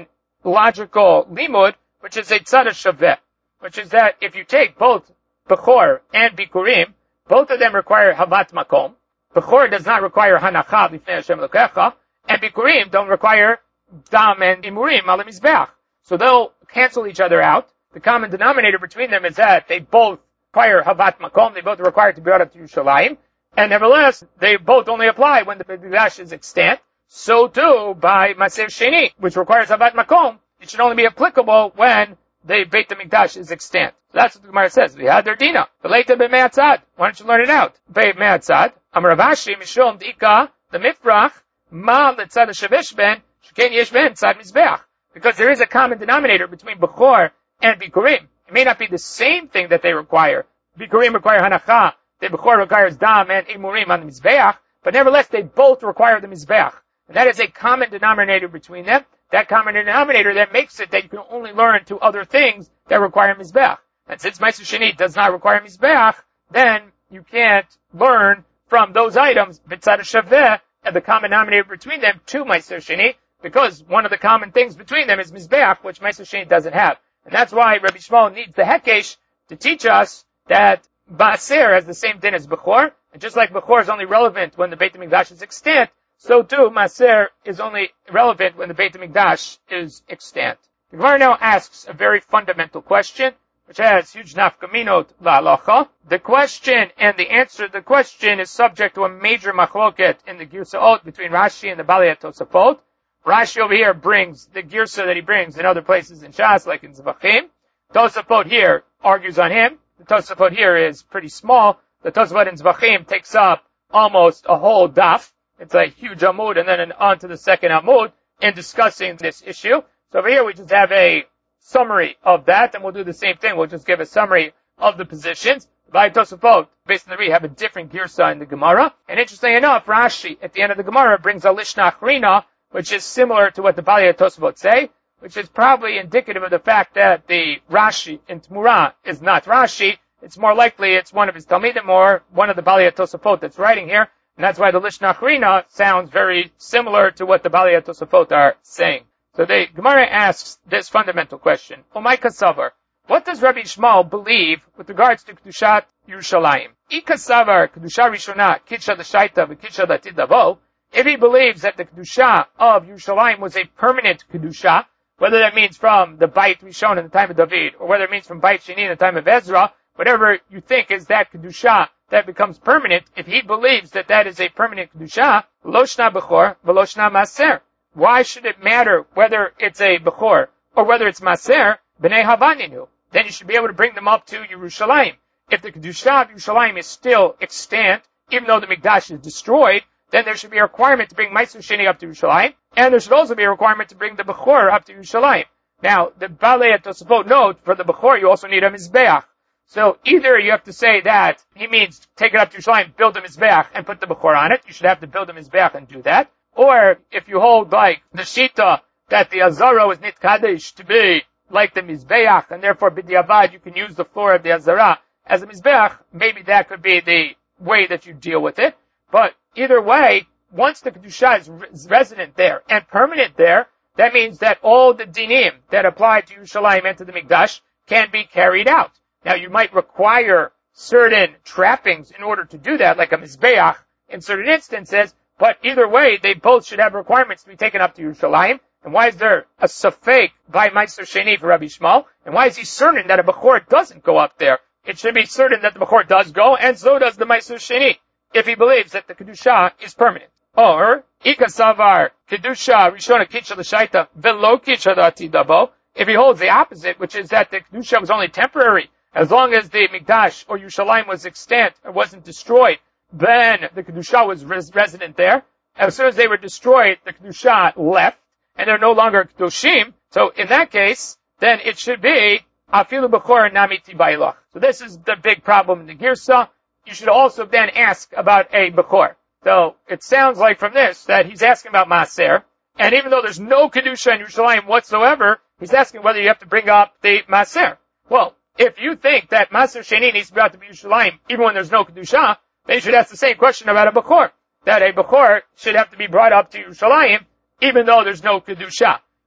Speaker 1: logical limud, which is a tzad shaveh, which is that if you take both Bechor and Bikurim, both of them require Havat Makom. Bechor does not require Hanacha Lifnei Hashem Elokecha, and Bikurim don't require Dam and Imurim al Mizbeach. So they'll cancel each other out. The common denominator between them is that they both require Havat Makom, they both require to be brought up to Yerushalayim, and nevertheless, they both only apply when the Beit Mikdash is extant. So too, by Maser Sheni, which requires Havat Makom, it should only be applicable when the Beit Mikdash is extant. So that's what the Gemara says. We had their dina. Beleita b'me'atzad. Why don't you learn it out? B'me'atzad. Amar Rav Ashi mishom d'ika the mifrach ma letzad shavish ben sheken yesh ben tzad mizbeach. Because there is a common denominator between Bechor and Bikurim. It may not be the same thing that they require. Bikurim require Hanacha. The Bechor requires Dam and Imurim on the Mizbeach. But nevertheless, they both require the Mizbeach. And that is a common denominator between them. That common denominator that makes it that you can only learn two other things that require Mizbeach. And since Ma'aser Sheni does not require Mizbeach, then you can't learn from those items, B'tzad Shaveh, and the common denominator between them to Ma'aser Sheni, because one of the common things between them is Mizbeach, which Ma'aser Sheni doesn't have. And that's why Rabbi Shmuel needs the Hekesh to teach us that Ba'aser has the same din as Bechor, and just like Bechor is only relevant when the Beit HaMikdash is extant, so too Maser is only relevant when the Beit HaMikdash is extant. The Gemara now asks a very fundamental question, which has huge nafkaminot la'alacha. The question and the answer to the question is subject to a major machloket in the Girsaot between Rashi and the Balei Tosafot. Rashi over here brings the Girsa that he brings in other places in Shas, like in Zvachim. Tosafot here argues on him. The Tosafot here is pretty small. The Tosafot in Zvachim takes up almost a whole daf. It's a huge amud, and then on to the second amud in discussing this issue. So over here we just have a summary of that, and we'll do the same thing. We'll just give a summary of the positions. By Tosafot, based on the read, have a different girsa in the Gemara. And interestingly enough, Rashi, at the end of the Gemara, brings a Lishna Achrina, which is similar to what the Balei Tosafot say, which is probably indicative of the fact that the Rashi in Tmura is not Rashi. It's more likely it's one of his Talmidim or one of the Balei Tosafot that's writing here. And that's why the Lishna Achrina sounds very similar to what the Balei Tosafot are saying. So the Gemara asks this fundamental question. Omai Kasavar, what does Rabbi Shmuel believe with regards to Kedushat Yerushalayim? Ikasavar Kedusha Rishona Kitsha L'Shaita V'Kitsha L'Tidavo. If he believes that the Kedusha of Yerushalayim was a permanent Kedusha, whether that means from the Beit Rishon in the time of David, or whether it means from Beit Sheni in the time of Ezra, whatever you think is that Kedusha that becomes permanent, if he believes that that is a permanent Kedusha, Lo Shna Bechor V'Lo Shna Maser. Why should it matter whether it's a Bechor or whether it's Maser? B'nei Havaninu. Then you should be able to bring them up to Yerushalayim. If the Kedusha of Yerushalayim is still extant, even though the Mikdash is destroyed, then there should be a requirement to bring Ma'aser Sheni up to Yerushalayim, and there should also be a requirement to bring the Bechor up to Yerushalayim. Now, the Balei Tosafot note, for the Bechor you also need a Mizbeach. So either you have to say that he means take it up to Yerushalayim, build a Mizbeach, and put the Bechor on it. You should have to build a Mizbeach and do that. Or if you hold like the Shita that the Azara was Nitkadesh to be like the Mizbeach, and therefore B'diavad you can use the floor of the Azara as a Mizbeach, maybe that could be the way that you deal with it. But either way, once the Kedusha is resident there and permanent there, that means that all the dinim that apply to Yerushalayim and to the Mikdash can be carried out. Now you might require certain trappings in order to do that, like a Mizbeach in certain instances, but either way, they both should have requirements to be taken up to Yerushalayim. And why is there a safek by Ma'aser Sheni for Rabbi Shmuel? And why is he certain that a Bechor doesn't go up there? It should be certain that the Bechor does go, and so does the Ma'aser Sheni, if he believes that the Kedusha is permanent. Or, Ika Savar, Kedusha, Rishona Kitsha L'Shaita, Velo Kitsha L'Atidabo, if he holds the opposite, which is that the Kedusha was only temporary, as long as the Mikdash or Yerushalayim was extant, or wasn't destroyed, then the Kedusha was res- resident there. As soon as they were destroyed, the Kedusha left, and they're no longer Kedoshim. So in that case, then it should be Afilu Bechor Nami Tibailach. So this is the big problem in the Girsa. You should also then ask about a Bechor. So it sounds like from this that he's asking about Maser, and even though there's no Kedusha in Yerushalayim whatsoever, he's asking whether you have to bring up the Maser. Well, if you think that Maser Sheni needs to be brought to Yerushalayim even when there's no Kedusha, they should ask the same question about a Bechor. That a Bechor should have to be brought up to Yerushalayim, even though there's no Kedusha.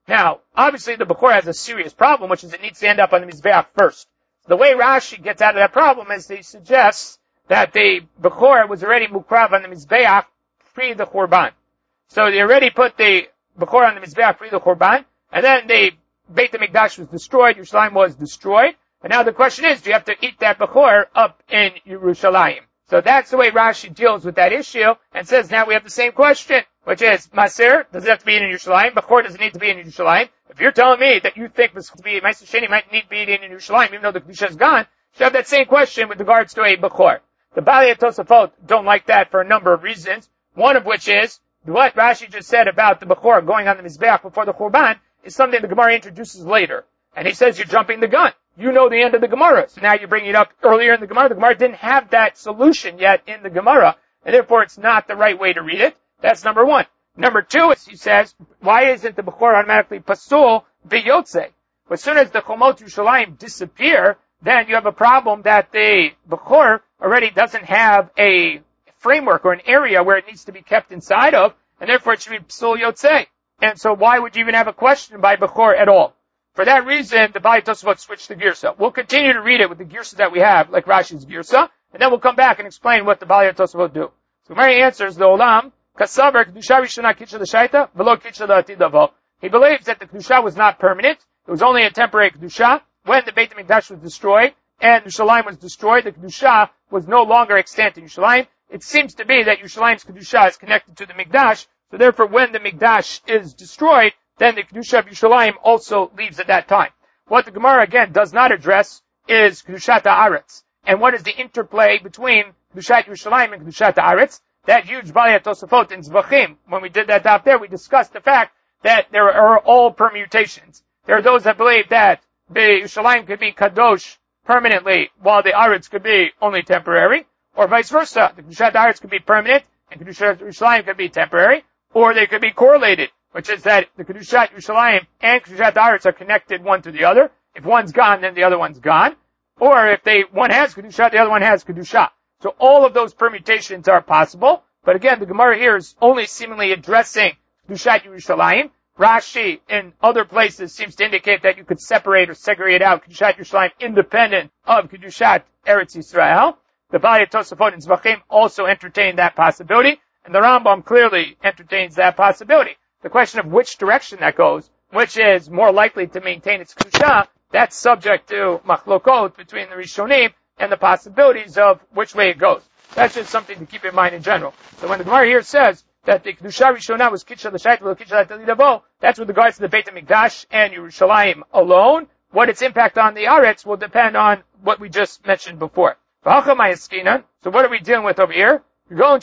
Speaker 1: Now, obviously the Bechor has a serious problem, which is it needs to end up on the Mizbeach first. The way Rashi gets out of that problem is he suggests that the Bechor was already mukrav on the Mizbeach pre the Churban. So they already put the Bechor on the Mizbeach pre the Churban, and then the Beit HaMikdash was destroyed, Yerushalayim was destroyed, and now the question is, do you have to eat that Bechor up in Yerushalayim? So that's the way Rashi deals with that issue, and says now we have the same question, which is, Maser, does it have to be in Yerushalayim? Bechor doesn't need to be in Yerushalayim. If you're telling me that you think this to be Ma'aser Sheni might need to be in Yerushalayim, even though the Kedusha is gone, you have that same question with regards to a Bechor. The Balei Tosafot don't like that for a number of reasons, one of which is, what Rashi just said about the Bechor going on the Mizbeach before the Churban is something the Gemara introduces later. And he says you're jumping the gun. You know the end of the Gemara. So now you're bringing it up earlier in the Gemara. The Gemara didn't have that solution yet in the Gemara, and therefore it's not the right way to read it. That's number one. Number two is, he says, why isn't the Bechor automatically pasul b'yotzei? As soon as the Chomot Yerushalayim disappear, then you have a problem that the Bechor already doesn't have a framework or an area where it needs to be kept inside of, and therefore it should be pasul yotzei. And so why would you even have a question by Bechor at all? For that reason, the Balei Tosafot switched to Girsa. We'll continue to read it with the Girsa that we have, like Rashi's Girsa, and then we'll come back and explain what the Balei Tosafot do. So Mary answers, the Olam, Kasaver, Kedusha Rishona Kitcha L'Shaita, V'lo Kitcha L'Atidavo. He believes that the Kedusha was not permanent. It was only a temporary Kedusha. When the Beit HaMikdash was destroyed, and Yerushalayim was destroyed, the Kedusha was no longer extant in Yerushalayim. It seems to be that Yerushalayim's Kedusha is connected to the Mikdash, so therefore when the Mikdash is destroyed, then the Kedusha of Yerushalayim also leaves at that time. What the Gemara again does not address is Kedushat HaAretz. And what is the interplay between Kedushat Yerushalayim and Kedushat HaAretz? That huge Balei Tosafot in Zvachim. When we did that up there, we discussed the fact that there are all permutations. There are those that believe that the Yerushalayim could be Kadosh permanently, while the Aretz could be only temporary, or vice versa. The Kedushat HaAretz could be permanent, and Kedushat Yerushalayim could be temporary, or they could be correlated, which is that the Kedushat Yerushalayim and Kedushat HaAretz are connected one to the other. If one's gone, then the other one's gone. Or if they, one has Kedusha, the other one has Kedusha. So all of those permutations are possible, but again, the Gemara here is only seemingly addressing Kedushat Yerushalayim. Rashi in other places seems to indicate that you could separate or segregate out Kedushat Yerushalayim independent of Kedushat Eretz Yisrael. The Balei Tosafot in Zvachim also entertain that possibility, and the Rambam clearly entertains that possibility. The question of which direction that goes, which is more likely to maintain its Kedusha, that's subject to machlokot between the Rishonim and the possibilities of which way it goes. That's just something to keep in mind in general. So when the Gemara here says that the Kedusha Rishonah was Kitcha L'Shait v'lo Kitcha L'Atidavo, that's with regards to the Beit HaMikdash and Yerushalayim alone. What its impact on the Aretz will depend on what we just mentioned before. So what are we dealing with over here? So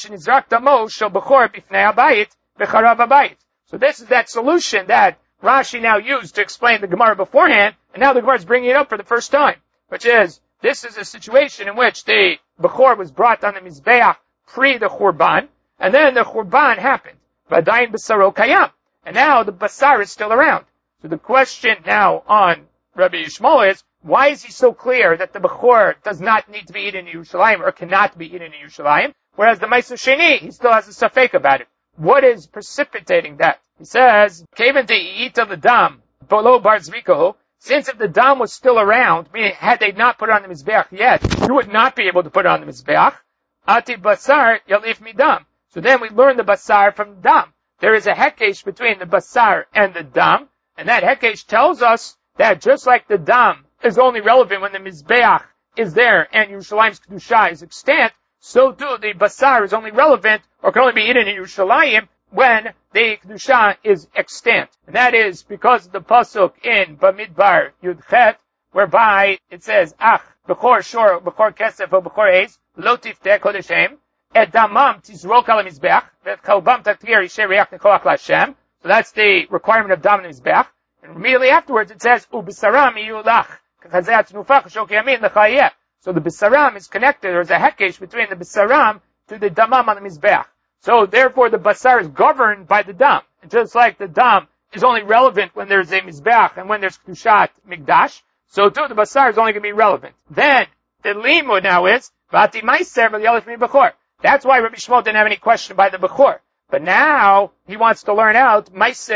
Speaker 1: this is that solution that Rashi now used to explain the Gemara beforehand, and now the Gemara is bringing it up for the first time, which is, this is a situation in which the Bechor was brought on the Mizbeach pre the Churban, and then the Churban happened. V'adayin Basaro Kayam. And now the Basar is still around. So the question now on Rabbi Yishmael is, why is he so clear that the Bechor does not need to be eaten in Yerushalayim or cannot be eaten in Yerushalayim, whereas the Ma'aser Sheni, he still has a safek about it? What is precipitating that? He says, Kaven de'ita l'dam, bolo bar zviko, since if the dam was still around, meaning had they not put it on the Mizbeach yet, you would not be able to put it on the Mizbeach. Ati basar yalif midam. So then we learn the basar from the dam. There is a hekesh between the basar and the dam, and that hekesh tells us that just like the dam is only relevant when the Mizbeach is there and Yerushalayim's Kedusha is extant, so too the basar is only relevant or can only be eaten in Yerushalayim when the Kedusha is extant. And that is because of the pasuk in Bamidbar Yudchet, whereby it says, Ach, Bechor Shor, Bechor Kesef, or Bechor Eis, Lo Tifteh Kodeshem, Et Damam Tizrok Al Mizbeach, Vet Kalbam Taktir Yishe Reach Nekoach LaShem. So that's the requirement of Dam and Mizbeach. And immediately afterwards it says, Ubisaram Yulach, Kachazat Nufach, Shok Yamin Lechayeh. So the Bisaram is connected, there's a hekesh between the Bisaram to the Damam on the Mizbeach. So therefore the Basar is governed by the Dam. And just like the Dam is only relevant when there's a Mizbeach and when there's Kedushat Mikdash, so too the Basar is only going to be relevant. Then, the Limud now is, Vati Maiser V'yalef Mi Bechor. That's why Rabbi Shmuel didn't have any question by the Bechor. But now, he wants to learn out Maiser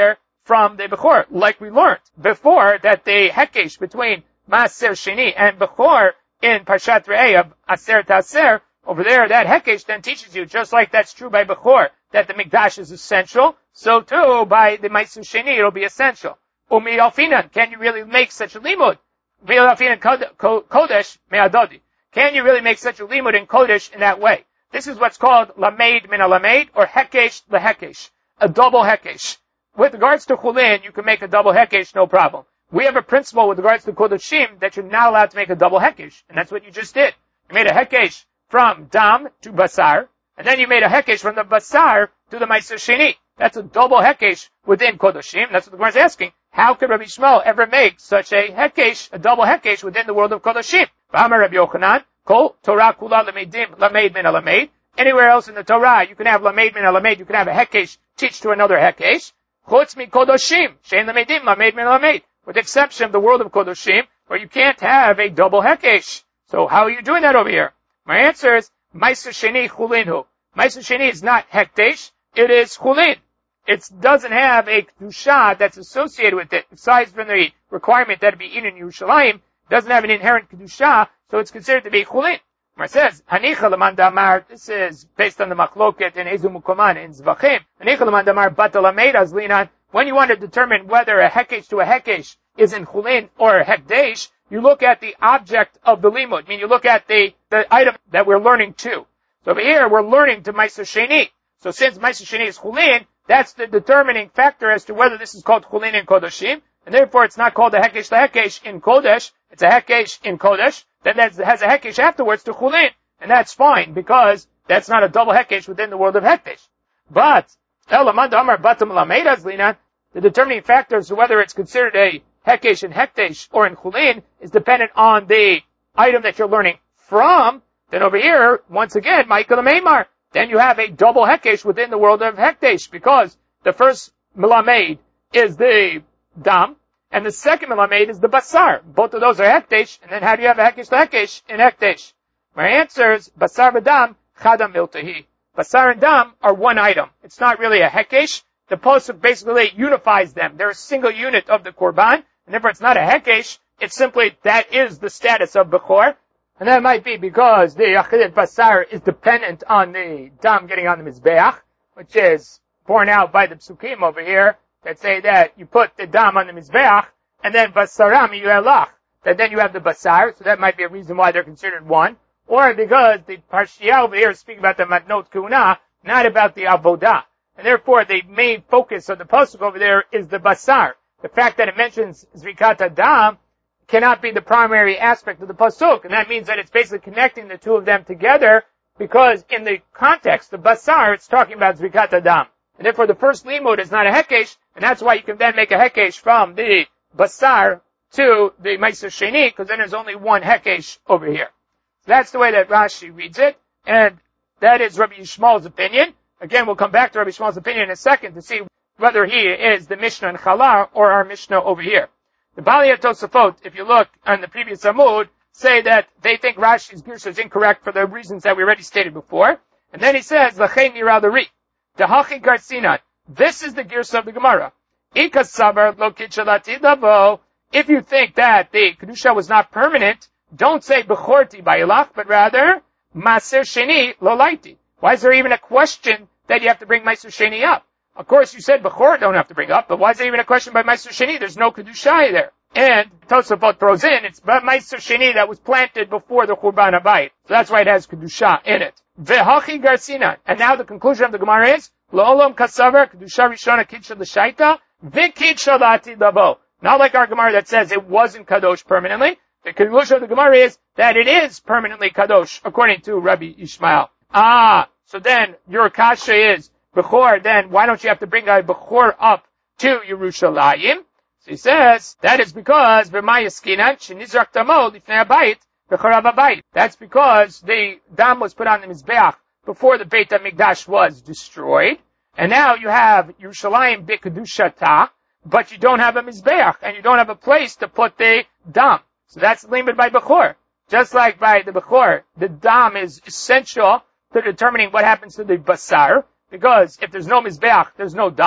Speaker 1: from the Bechor, like we learned before that the Hekesh between Maaser Sheni and Bechor in Parshat Re'eh of Aser Taser, over there, that Hekesh then teaches you, just like that's true by Bechor, that the Mikdash is essential, so too by the Maaser Sheni it'll be essential. Umi Alfinan, can you really make such a limud? Mi Alfinan Kodesh Me'adodi. Can you really make such a limud in Kodesh in that way? This is what's called Lamed Min Alamed, or Hekesh Lehekesh. A double Hekesh. With regards to Chulin, you can make a double Hekesh, no problem. We have a principle with regards to Kodashim that you're not allowed to make a double Hekesh, and that's what you just did. You made a Hekesh from Dam to Basar, and then you made a Hekesh from the Basar to the Maaser Sheni. That's a double Hekesh within Kodashim. That's what the Gemara is asking. How could Rabbi Shmuel ever make such a Hekesh, a double Hekesh within the world of Kodashim? V'amar Rabbi Yochanan, Kol Torah Kula Lamedim Lamed Min Alamed. Anywhere else in the Torah, you can have Lamed Min Alamed, you can have a Hekesh teach to another Hekesh. Chutz Mi Kodashim, Shein Lamedim Lamed Min Alamed. With the exception of the world of Kodashim, where you can't have a double Hekesh. So how are you doing that over here? My answer is, Maaser Sheni Chulinhu. Maaser Sheni is not Hekdesh, it is Chulin. It doesn't have a Kedusha that's associated with it, besides from the requirement that it be eaten in Yerushalayim, it doesn't have an inherent Kedusha, so it's considered to be Chulin. It says, Hanicha Laman Damar, this is based on the Machloket in Ezu Mukoman in Zvachim. Hanicha Laman Damar Batalamed Azlinan, when you want to determine whether a Hekesh to a Hekesh is in Chulin or Hekdesh, you look at the object of the limud. I mean, you look at the, the item that we're learning to. So over here, we're learning to Maaser Sheni. So since Maaser Sheni is Chulin, that's the determining factor as to whether this is called Chulin in Kodashim, and therefore it's not called a Hekesh to Hekesh in Kodesh, it's a Hekesh in Kodesh, then that has a Hekesh afterwards to Chulin, and that's fine, because that's not a double Hekesh within the world of Hekdesh. But, the determining factor as to whether it's considered a Hekesh in Hekdesh or in Chulin is dependent on the item that you're learning from. Then over here, once again, Michael Meimar, then you have a double Hekesh within the world of Hekdesh, because the first Melamed is the Dam, and the second Melamed is the Basar. Both of those are Hekdesh, and then how do you have a Hekesh to Hekesh in Hekdesh? My answer is, Basar v'Dam, Chadam Miltahi. Basar and Dam are one item. It's not really a Hekesh. The Pasuk basically unifies them. They're a single unit of the Korban, and therefore it's not a Hekesh. It's simply, that is the status of Bechor. And that might be because the Achilat Basar is dependent on the Dam getting on the Mizbeach, which is borne out by the Psukim over here, that say that you put the Dam on the Mizbeach, and then Basaram Yuelach, that then you have the Basar, so that might be a reason why they're considered one. Or because the Parshiah over here is speaking about the Matnot Kuna, not about the Avodah. And therefore the main focus of the Pasuk over there is the Basar. The fact that it mentions Zrikat Adam cannot be the primary aspect of the Pasuk, and that means that it's basically connecting the two of them together, because in the context of Basar, it's talking about Zrikat Adam. And therefore the first limud is not a Hekesh, and that's why you can then make a Hekesh from the Basar to the Maaser Sheni, because then there's only one Hekesh over here. So that's the way that Rashi reads it, and that is Rabbi Yishmael's opinion. Again, we'll come back to Rabbi Yishmael's opinion in a second to see whether he is the Mishnah in Chalar or our Mishnah over here. The Balei Tosafot, if you look on the previous Amud, say that they think Rashi's Girsa is incorrect for the reasons that we already stated before. And then he says, L'chein niradari, Dehachi Garsinan. This is the Girsa of the Gemara. Ikas Sabar lo kichalati davo. If you think that the Kedusha was not permanent, don't say Bechorti Bayilach, but rather Maaser Sheni lo laiti. Why is there even a question that you have to bring Maaser Sheni up? Of course, you said Bechor don't have to bring up, but why is there even a question by Maaser Sheni? There's no Kedusha there. And Tosafot throws in, it's Maaser Sheni that was planted before the Churban Habayit. So that's why it has Kedusha in it. Vehachi Garsinan. And now the conclusion of the Gemara is, Lo'olam Kasavar, Kedusha Rishona Kidsha L'Shaita, V'Kidsha Lati Davo. Not like our Gemara that says it wasn't Kadosh permanently. The conclusion of the Gemara is that it is permanently Kadosh, according to Rabbi Yishmael. Ah, so then your kasha is, Bechor, then why don't you have to bring a Bechor up to Yerushalayim? So he says, that is because, that's because the Dam was put on the Mizbeach before the Beit HaMikdash was destroyed. And now you have Yerushalayim B'Kedushata, but you don't have a Mizbeach, and you don't have a place to put the Dam. So that's limited by Bechor. Just like by the Bechor, the Dam is essential to determining what happens to the Basar, because if there's no Mizbeach, there's no Dam.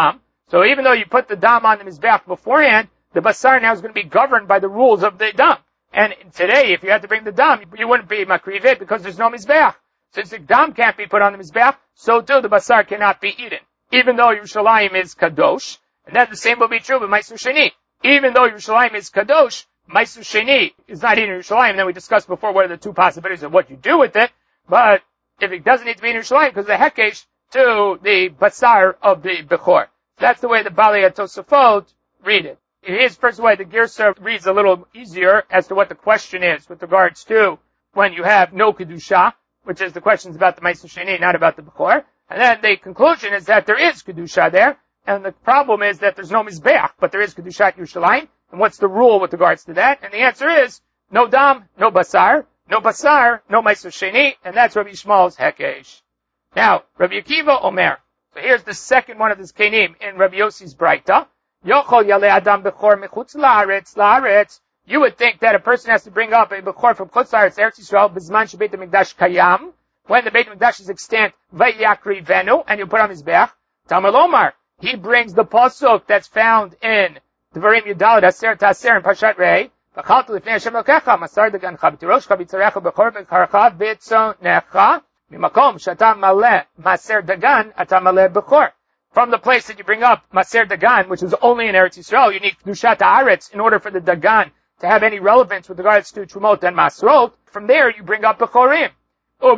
Speaker 1: So even though you put the dam on the mizbeach beforehand, the basar now is going to be governed by the rules of the dam. And today, if you had to bring the dam, you wouldn't be makrivet because there's no mizbeach. Since the dam can't be put on the mizbeach, so too the basar cannot be eaten. Even though Yerushalayim is kadosh, and then the same will be true with Ma'aser Sheni. Even though Yerushalayim is kadosh, Ma'aser Sheni is not eaten in Yerushalayim. Then we discussed before what are the two possibilities of what you do with it. But if it doesn't need to be in Yerushalayim because of the hekesh to the basar of the bechor. That's the way the Balei HaTosafot read it. Here's first way the Girsa reads a little easier as to what the question is with regards to when you have no kedusha, which is the questions about the Ma'aser Sheni, not about the bechor. And then the conclusion is that there is kedusha there, and the problem is that there's no mizbeach, but there is kedusha at Yerushalayim. And what's the rule with regards to that? And the answer is no dam, no basar, no basar, no Ma'aser Sheni, and that's Rabbi Yishmael's hekesh. Now, Rabbi Akiva Omer. So here's the second one of this kenim in Rabbi Yossi's Braita. Yochol yaleh adam bechor mechutz laaretz laaretz. You would think that a person has to bring up a bechor from chutz laaretz Eretz Yisrael b'zman shebeit hamikdash kayam, when the Beit HaMikdash is extant, vayakri venu, and you put on his bech. Talmud Omar, he brings the pasuk that's found in Devarim Yudalad Aser Taser in Parshat Rei. V'chaltu lifnei Hashem Elokecha masar dagancha b'tiroshcha b'tzarecha bechor b'karcha b'tzonecha mimakom shata maleh maser dagan ata maleh bechor. From the place that you bring up maser dagan, which is only in Eretz Yisrael, you need kedushat haaretz in order for the dagan to have any relevance with regards to trumot and masrot. From there, you bring up bechorim. In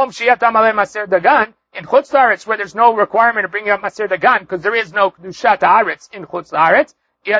Speaker 1: Chutz La'aretz, where there's no requirement of bringing up Maser Dagan, because there is no Kedushat Haaretz in Chutz La'aretz,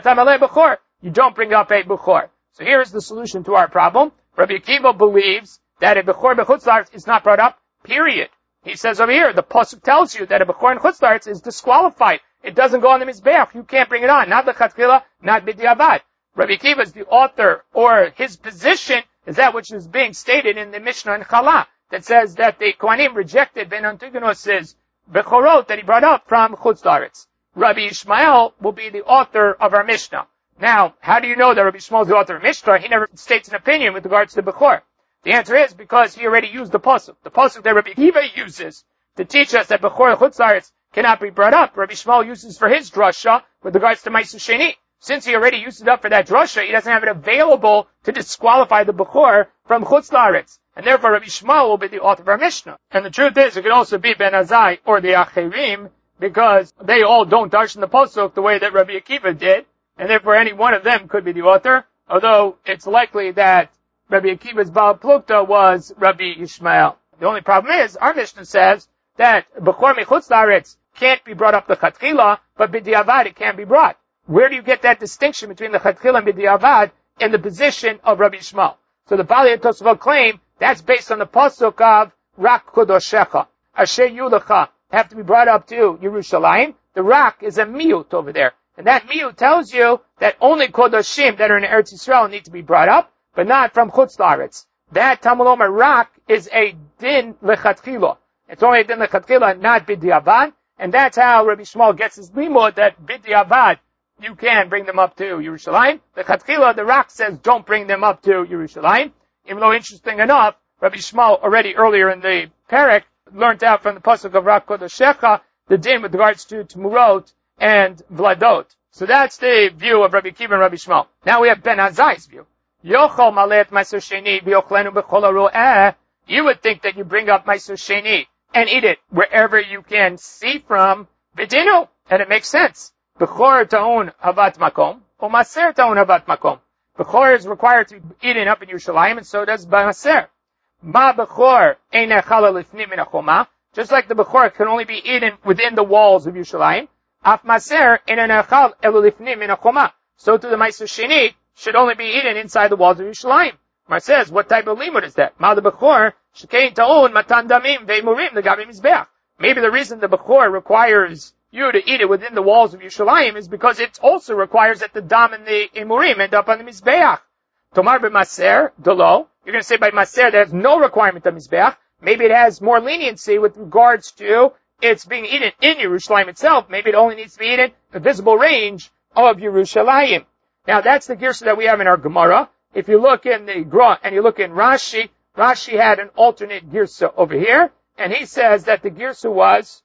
Speaker 1: you don't bring up a Bechor. So here is the solution to our problem. Rabbi Akiva believes that a Bechor b'Chutz La'aretz is not brought up, period. He says over here, the Pasuk tells you that a Bechor in Chutz La'aretz is disqualified. It doesn't go on the Mizbeach. You can't bring it on. Not the Chatchila, not B'diavad. Rabbi Akiva is the author, or his position is that which is being stated in the Mishnah in Chala, that says that the Kohanim rejected Ben Antigonus's Bechorot that he brought up from Chutz La'aretz. Rabbi Yishmael will be the author of our Mishnah. Now, how do you know that Rabbi Yishmael is the author of Mishnah? He never states an opinion with regards to the Bechor. The answer is because he already used the Pasuk. The Pasuk that Rabbi Akiva uses to teach us that Bechor Chutz La'aretz cannot be brought up, Rabbi Yishmael uses for his drasha with regards to Ma'aser Sheni. Since he already used it up for that drasha, he doesn't have it available to disqualify the Bechor from Chutz La'aretz. And therefore Rabbi Yishmael will be the author of our Mishnah. And the truth is, it could also be Ben Azai or the Acherim, because they all don't darshan the Pasuk the way that Rabbi Akiva did, and therefore any one of them could be the author, although it's likely that Rabbi Akiva's Baal Plukta was Rabbi Yishmael. The only problem is, our Mishnah says that Bechor Mechutz La'aretz can't be brought up the Chatchila, but B'diavad it can be brought. Where do you get that distinction between the Chatchila and B'diavad in the position of Rabbi Yishmael? So the Balei HaTosafot claim that's based on the pasuk of Rak Kodoshecha, Asher Yulecha, have to be brought up to Yerushalayim. The Rak is a miut over there, and that miut tells you that only Kodoshim that are in Eretz Yisrael need to be brought up, but not from Chutz La'aretz. That Talmud Omer Rak is a din lechatchila. It's only a din lechatchila, not b'diavad, and that's how Rabbi Yishmael gets his limud that b'diavad you can bring them up to Yerushalayim. The Chatchila, the Rak says don't bring them up to Yerushalayim. Even though, interesting enough, Rabbi Yishmael already earlier in the Perek learned out from the pasuk of Rak Kodoshecha the din with regards to Tmurot and Vladot. So that's the view of Rabbi Akiva and Rabbi Yishmael. Now we have Ben Azai's view. Yochol malet Ma'aser Sheni v'yochlenu b'chol haro'eh. You would think that you bring up Ma'aser Sheni and eat it wherever you can see from B'dinu, and it makes sense. Bechor ta'un havat makom, or maser ta'un havat makom. Bechor is required to be eaten up in Yerushalayim, and so does Maser. Ma bechor ein echala lifnim min hachoma. Just like the bechor can only be eaten within the walls of Yerushalayim, af maser ein echal elu lifnim min hachoma. So to the Ma'aser Sheni should only be eaten inside the walls of Yerushalayim. Mar says, what type of limud is that? Ma the bechor shekein ta'un matan damim ve'imurim legabi mizbeach. Maybe the reason the bechor requires you to eat it within the walls of Yerushalayim is because it also requires that the dam and the imurim end up on the mizbeach. Tomar b'maser dolo. You're going to say by maser that has no requirement of mizbeach. Maybe it has more leniency with regards to it's being eaten in Yerushalayim itself. Maybe it only needs to be eaten in the visible range of Yerushalayim. Now that's the girsa that we have in our Gemara. If you look in the Gra and you look in Rashi, Rashi had an alternate girsa over here, and he says that the girsa was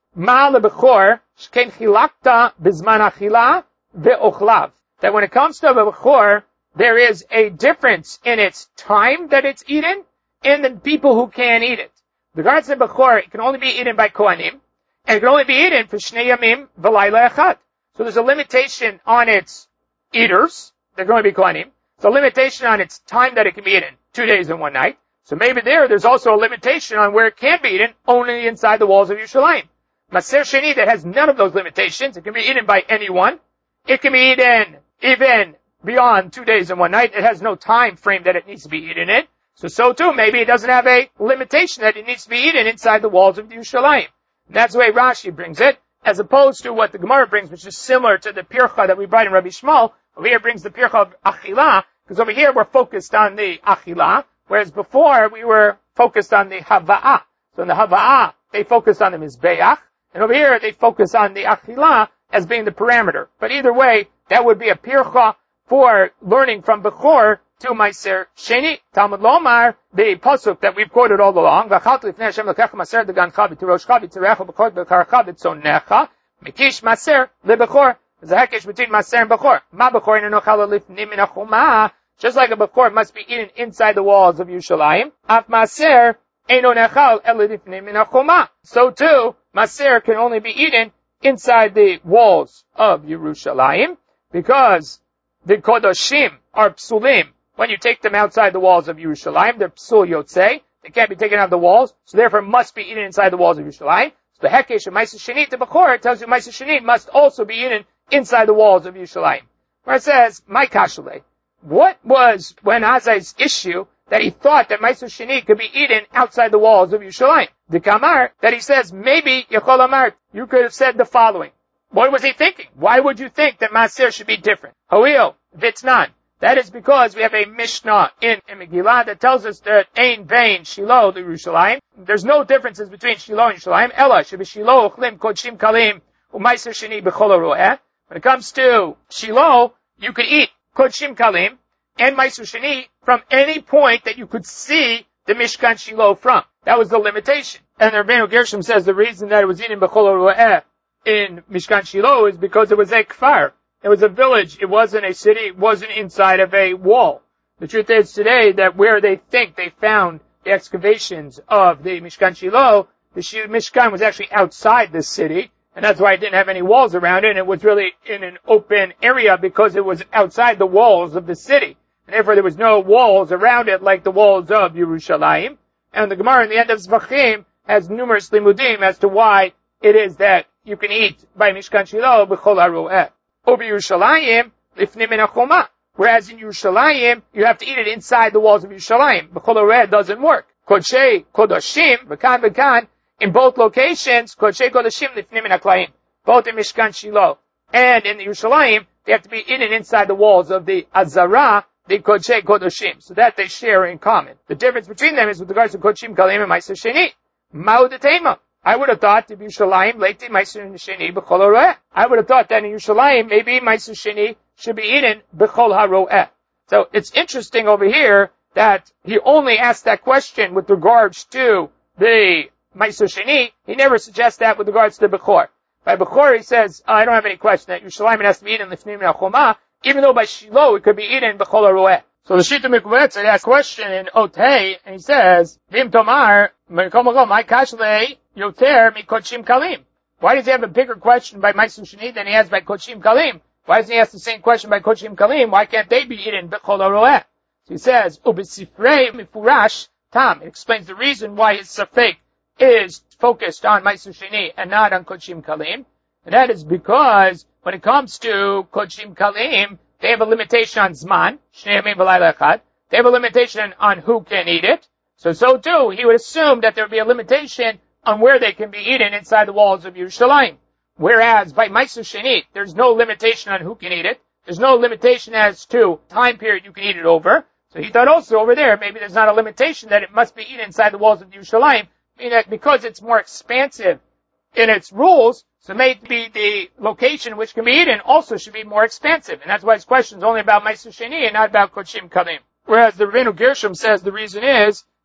Speaker 1: Ma lebechor shken chilakta bizman achila ve'ochlav. That when it comes to a bechor, there is a difference in its time that it's eaten and the people who can eat it. The regards to bechor, it can only be eaten by kohanim, and it can only be eaten for shnei yamim v'layla echad. So there's a limitation on its eaters. There can only be kohanim. There's a limitation on its time that it can be eaten, two days and one night. So maybe there, there's also a limitation on where it can be eaten, only inside the walls of Yerushalayim. Maser Sheni that has none of those limitations, it can be eaten by anyone. It can be eaten even beyond two days and one night. It has no time frame that it needs to be eaten in. So, so too, maybe it doesn't have a limitation that it needs to be eaten inside the walls of Yerushalayim. That's the way Rashi brings it, as opposed to what the Gemara brings, which is similar to the pircha that we brought in Rabbi Shmuel. Over here brings the pircha of Achila, because over here we're focused on the Achila, whereas before we were focused on the Hava'ah. So in the Hava'ah, they focused on the Mizbeach, and over here they focus on the Achila as being the parameter. But either way, that would be a pircha for learning from Bechor to Meiser Sheni. Talmud Lomar, the pasuk that we've quoted all along, V'chaltu lifnei Hashem l'kecha maser degancha v'tiroshcha v'tirecha b'chor b'karcha v'tzonecha mikish maser lebechor. There's a hekesh between maser and bechor. Ma bechor inu nochal lifnei min hachuma. Just like a bechor must be eaten inside the walls of Yerushalayim, af maser eino nechal el lifnei min hachuma. So too, maser can only be eaten inside the walls of Yerushalayim, because the kodoshim are psulim. When you take them outside the walls of Yerushalayim, they're psul yotzei. They can't be taken out of the walls, so therefore must be eaten inside the walls of Yerushalayim. So the hekesh of Ma'aser Sheni, the Bechor, tells you Ma'aser Sheni must also be eaten inside the walls of Yerushalayim. Where it says, my kashale, what was when Azai's issue that he thought that Ma'aser Sheni could be eaten outside the walls of Yerushalayim? The Kamar, that he says, maybe, Yechol Amar, you could have said the following. What was he thinking? Why would you think that Maser should be different? Hoil, Vitnan. That is because we have a Mishnah in, in Megillah that tells us that Ein Vein Shiloh the Yerushalayim. There's no differences between Shiloh and Yerushalayim. Ella should be Shiloh Uchlim Kodshim Kalim U'Maiser Sheni B'Chol Roeh. When it comes to Shiloh, you could eat Kodshim Kalim and Maiser Sheni from any point that you could see the Mishkan Shiloh from. That was the limitation. And the Rabbeinu Gershom says the reason that it was eaten B'Chol Roeh in Mishkan Shiloh is because it was a kfar. It was a village. It wasn't a city. It wasn't inside of a wall. The truth is today that where they think they found the excavations of the Mishkan Shiloh, the Mishkan was actually outside the city, and that's why it didn't have any walls around it, and it was really in an open area because it was outside the walls of the city. And therefore there was no walls around it like the walls of Yerushalayim. And the Gemara in the end of Zvachim has numerous limudim as to why it is that you can eat by Mishkan Shiloh b'chol haroeh. Over Yerushalayim, lifnei min hachoma. Whereas in Yerushalayim, you have to eat it inside the walls of Yerushalayim. B'chol haroeh doesn't work. Kodshei Kodashim, b'kan b'kan, in both locations, Kodshei Kodashim lifnei min haklayim. Both in Mishkan Shiloh and in Yerushalayim, they have to be eaten inside the walls of the Azara, the Kodshei Kodashim. So that they share in common. The difference between them is with regards to Kodshim Kalim and Ma'aser Sheni. Ma'u detema. I would have thought that Yerushalayim, Leiti Ma'aser Sheni b'chol haroeh. I would have thought that in Yerushalayim, maybe Ma'aser Sheni should be eaten b'chol haroeh. So it's interesting over here that he only asked that question with regards to the Ma'aser Sheni. He never suggests that with regards to the Bechor. By Bechor, he says, oh, I don't have any question that Yerushalayim has to be eaten lifnei min hachoma, even though by Shiloh it could be eaten b'chol haroeh. So the Shita Mikvetz asks a question in Otei, and he says, Vim Tomar, my kashle yoter mi kodshim kalim. Why does he have a bigger question by Ma'aser Sheni than he has by kodshim kalim? Why doesn't he ask the same question by kodshim kalim? Why can't they be eaten b'chol haroeh? So he says, ubesifrei mifurash tam. It explains the reason why his safek is focused on Ma'aser Sheni and not on kodshim kalim. And that is because when it comes to kodshim kalim, they have a limitation on Zman, Shnei Yamim V'Layla Echad. They have a limitation on who can eat it. So, so too, he would assume that there would be a limitation on where they can be eaten inside the walls of Yerushalayim. Whereas, by Ma'aser Sheni, there's no limitation on who can eat it. There's no limitation as to time period you can eat it over. So he thought also over there, maybe there's not a limitation that it must be eaten inside the walls of Yerushalayim, meaning that because it's more expansive in its rules, so maybe the location which can be eaten also should be more expansive. And that's why his question is only about Ma'aser Sheni and not about Kodshim Kalim. Whereas the Rabbeinu Gershom says the reason is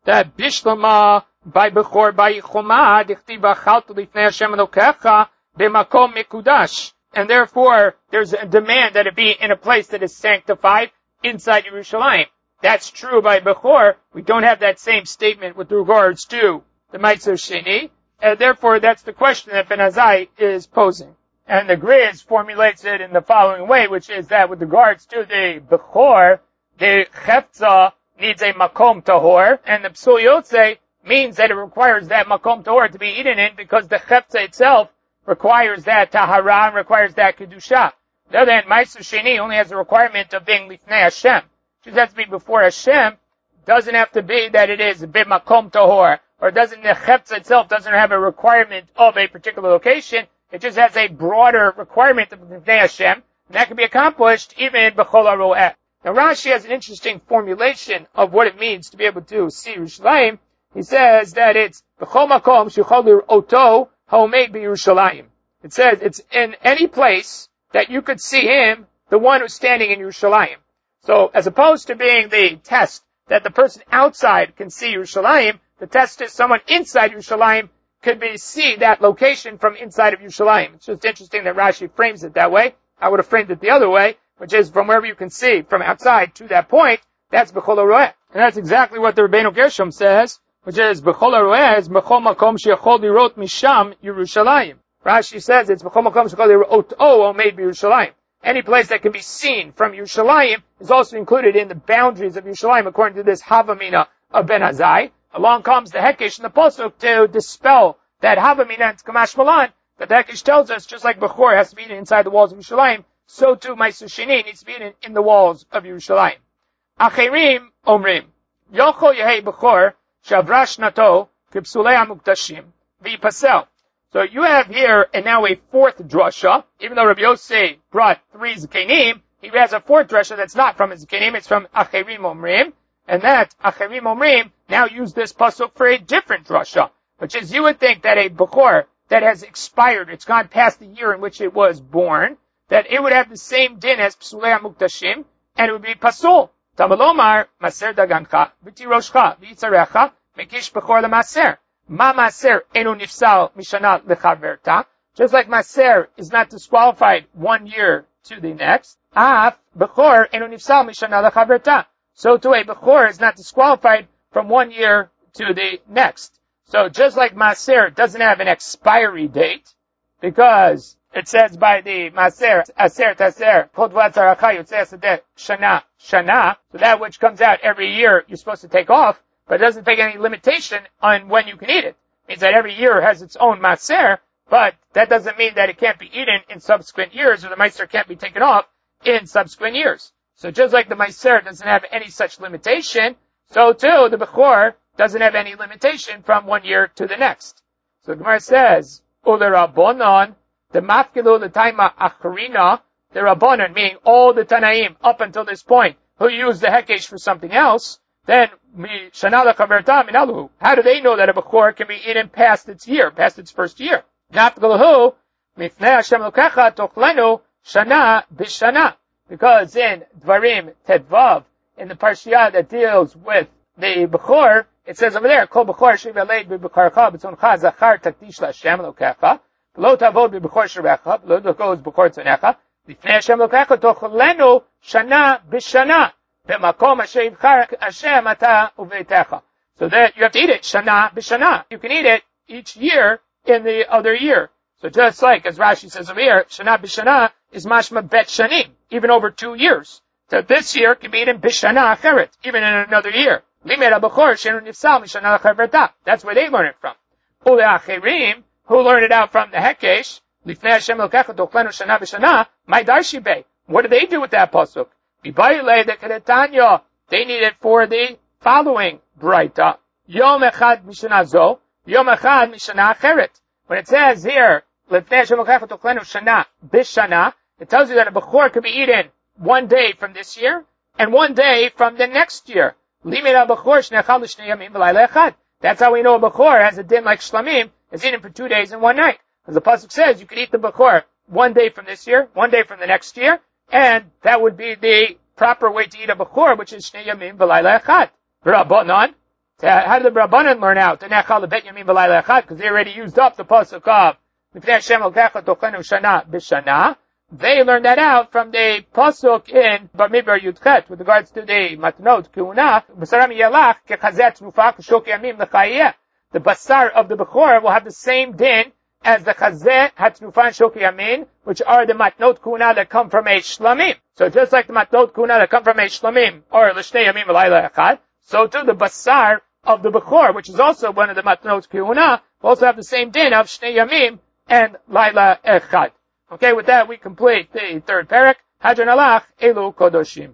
Speaker 1: that Bishlama by Bechor by Choma dichtiva chaltu lifnei Hashem Elokecha b'makom mikudash, and therefore there's a demand that it be in a place that is sanctified inside Yerushalayim. That's true by Bechor. We don't have that same statement with regards to the Meiser Sheni, and therefore that's the question that Ben Azai is posing. And the Griz formulates it in the following way, which is that with regards to the Bechor, the Chefza needs a Makom Tahor, and the Psul Yotze means that it requires that Makom Tahor to be eaten in because the Chefza itself requires that Tahara and requires that Kedusha. The other hand, Meiser Sheni only has the requirement of being Lifnei Hashem. It just has to be before Hashem. Doesn't have to be that it is B'makom Tahor, or doesn't, the Chefza itself doesn't have a requirement of a particular location. It just has a broader requirement of Lifnei Hashem, and that can be accomplished even in B'chol HaRo'eh. Now Rashi has an interesting formulation of what it means to be able to see Yerushalayim. He says that it's B'chol Makom Shechol Oto Ha'omed B'Yerushalayim. It says it's in any place that you could see him, the one who's standing in Yerushalayim. So as opposed to being the test that the person outside can see Yerushalayim, the test is someone inside Yerushalayim could be see that location from inside of Yerushalayim. It's just interesting that Rashi frames it that way. I would have framed it the other way, which is from wherever you can see from outside to that point, that's B'chol HaRo'eh. And that's exactly what the Rebbeinu Gershom says, which is B'chol HaRo'eh is B'chol Makom Sheyachol Lirot Misham Yerushalayim. Rashi says it's B'chol Makom Sheyachol Lirot O Omed B'Yerushalayim. Any place that can be seen from Yerushalayim is also included in the boundaries of Yerushalayim according to this Havamina of Ben Azai. Along comes the Hekesh and the Pasuk to dispel that Havamina and Kamash Malan, that the Hekesh tells us just like Bechor has to be eaten inside the walls of Yerushalayim, so too Meiser Sheni needs to be eaten in the walls of Yerushalayim. Acherim Omrim Yochol Yehei Bechor Shavra Shnato Kipsulei HaMuktashim V'Yipasel. So you have here and now a fourth drasha. Even though Rabbi Yossi brought three Zikanim, he has a fourth drasha that's not from his Zikanim, it's from Acherim Omrim. And that Acherim Omrim now use this pasuk for a different drasha, which is you would think that a Bechor that has expired, it's gone past the year in which it was born, that it would have the same din as Psulei HaMuktashim, and it would be Pasul. Tamalomar, Maser Dagancha, V'tiroshcha, V'yitzarecha, Mekish Bechor LeMaser. Ma Maser Enu Nifsal Mishana Lechaverta. Just like Maser is not disqualified one year to the next, Af Bechor Enu Nifsal Mishana Lechaverta. So too a Bechor is not disqualified from one year to the next. So just like Maser doesn't have an expiry date, because it says by the Maser, Aser Taser, Kol Dvar Tzaracha Yotzei Sadeh Shana, Shana, so that which comes out every year you're supposed to take off, but it doesn't take any limitation on when you can eat it. It means that every year has its own Maser, but that doesn't mean that it can't be eaten in subsequent years, or the Maser can't be taken off in subsequent years. So just like the Maser doesn't have any such limitation, so too the Bechor doesn't have any limitation from one year to the next. So the Gemara says, Ule Rabbonon, the Mafkilu L'Taima Acharina, the Rabbonon, meaning all the Tanaim up until this point, who use the Hekesh for something else, then, Shana Lechaverta Minalu, how do they know that a Bechor can be eaten past its year, past its first year? Nafgalahu, Mifnei Hashem Lokecha Tochlenu, Shana B'Shana. Because in Dvarim Tedvav, in the Parshiah that deals with the Bechor, it says over there, Kol Bechor Shiva Leid B'Becharcha B'Tzoncha Zachar Takdish L'Hashem Lokecha, Lo Tavod B'Bechor Sherecha, Lo Goes Bechor Tzonecha, Mifnei Hashem Lokecha Tochlenu, Shana B'Shana. So that you have to eat it shana b'shana. You can eat it each year in the other year. So just like as Rashi says over here, shana b'shana is mashma bet shanim, even over two years. So this year can be eaten b'shana acheret, even in another year. That's where they learn it from. Ule acherim, who learned it out from the Hekesh, lifnei Hashem lokecha dochlenu shana b'shana, my darshi bey. What do they do with that pasuk? They need it for the following Braita. Yom echad mishana zo, yom echad mishana acheret. When it says here, L'fnei Hashem lokecha tochlenu shana b'shana, it tells you that a Bechor can be eaten one day from this year, and one day from the next year. That's how we know a Bechor has a din like Shlamim, is eaten for two days and one night. As the pasuk says, you can eat the Bechor one day from this year, one day from the next year, and that would be the proper way to eat a Bechor, which is Shnei Yamim V'Layla Echad. Rabbanan, So how did the Rabbanan learn out? Because they already used up the pasuk of they learned that out from the pasuk in Bamidbar Yudchet with regards to the matnot kuuna. The basar of the bechor will have the same din as the chazeh, hatnufan, shoki yamin, which are the matnot kuuna that come from a shlamim. So just like the matnot kuuna that come from a shlamim or l'shnei yamim v'layla echad, so too the basar of the bechor, which is also one of the matnot kuuna, will also have the same din of shnei yamim and layla echad. Okay, with that we complete the third parak. Hadran alach elu kodoshim.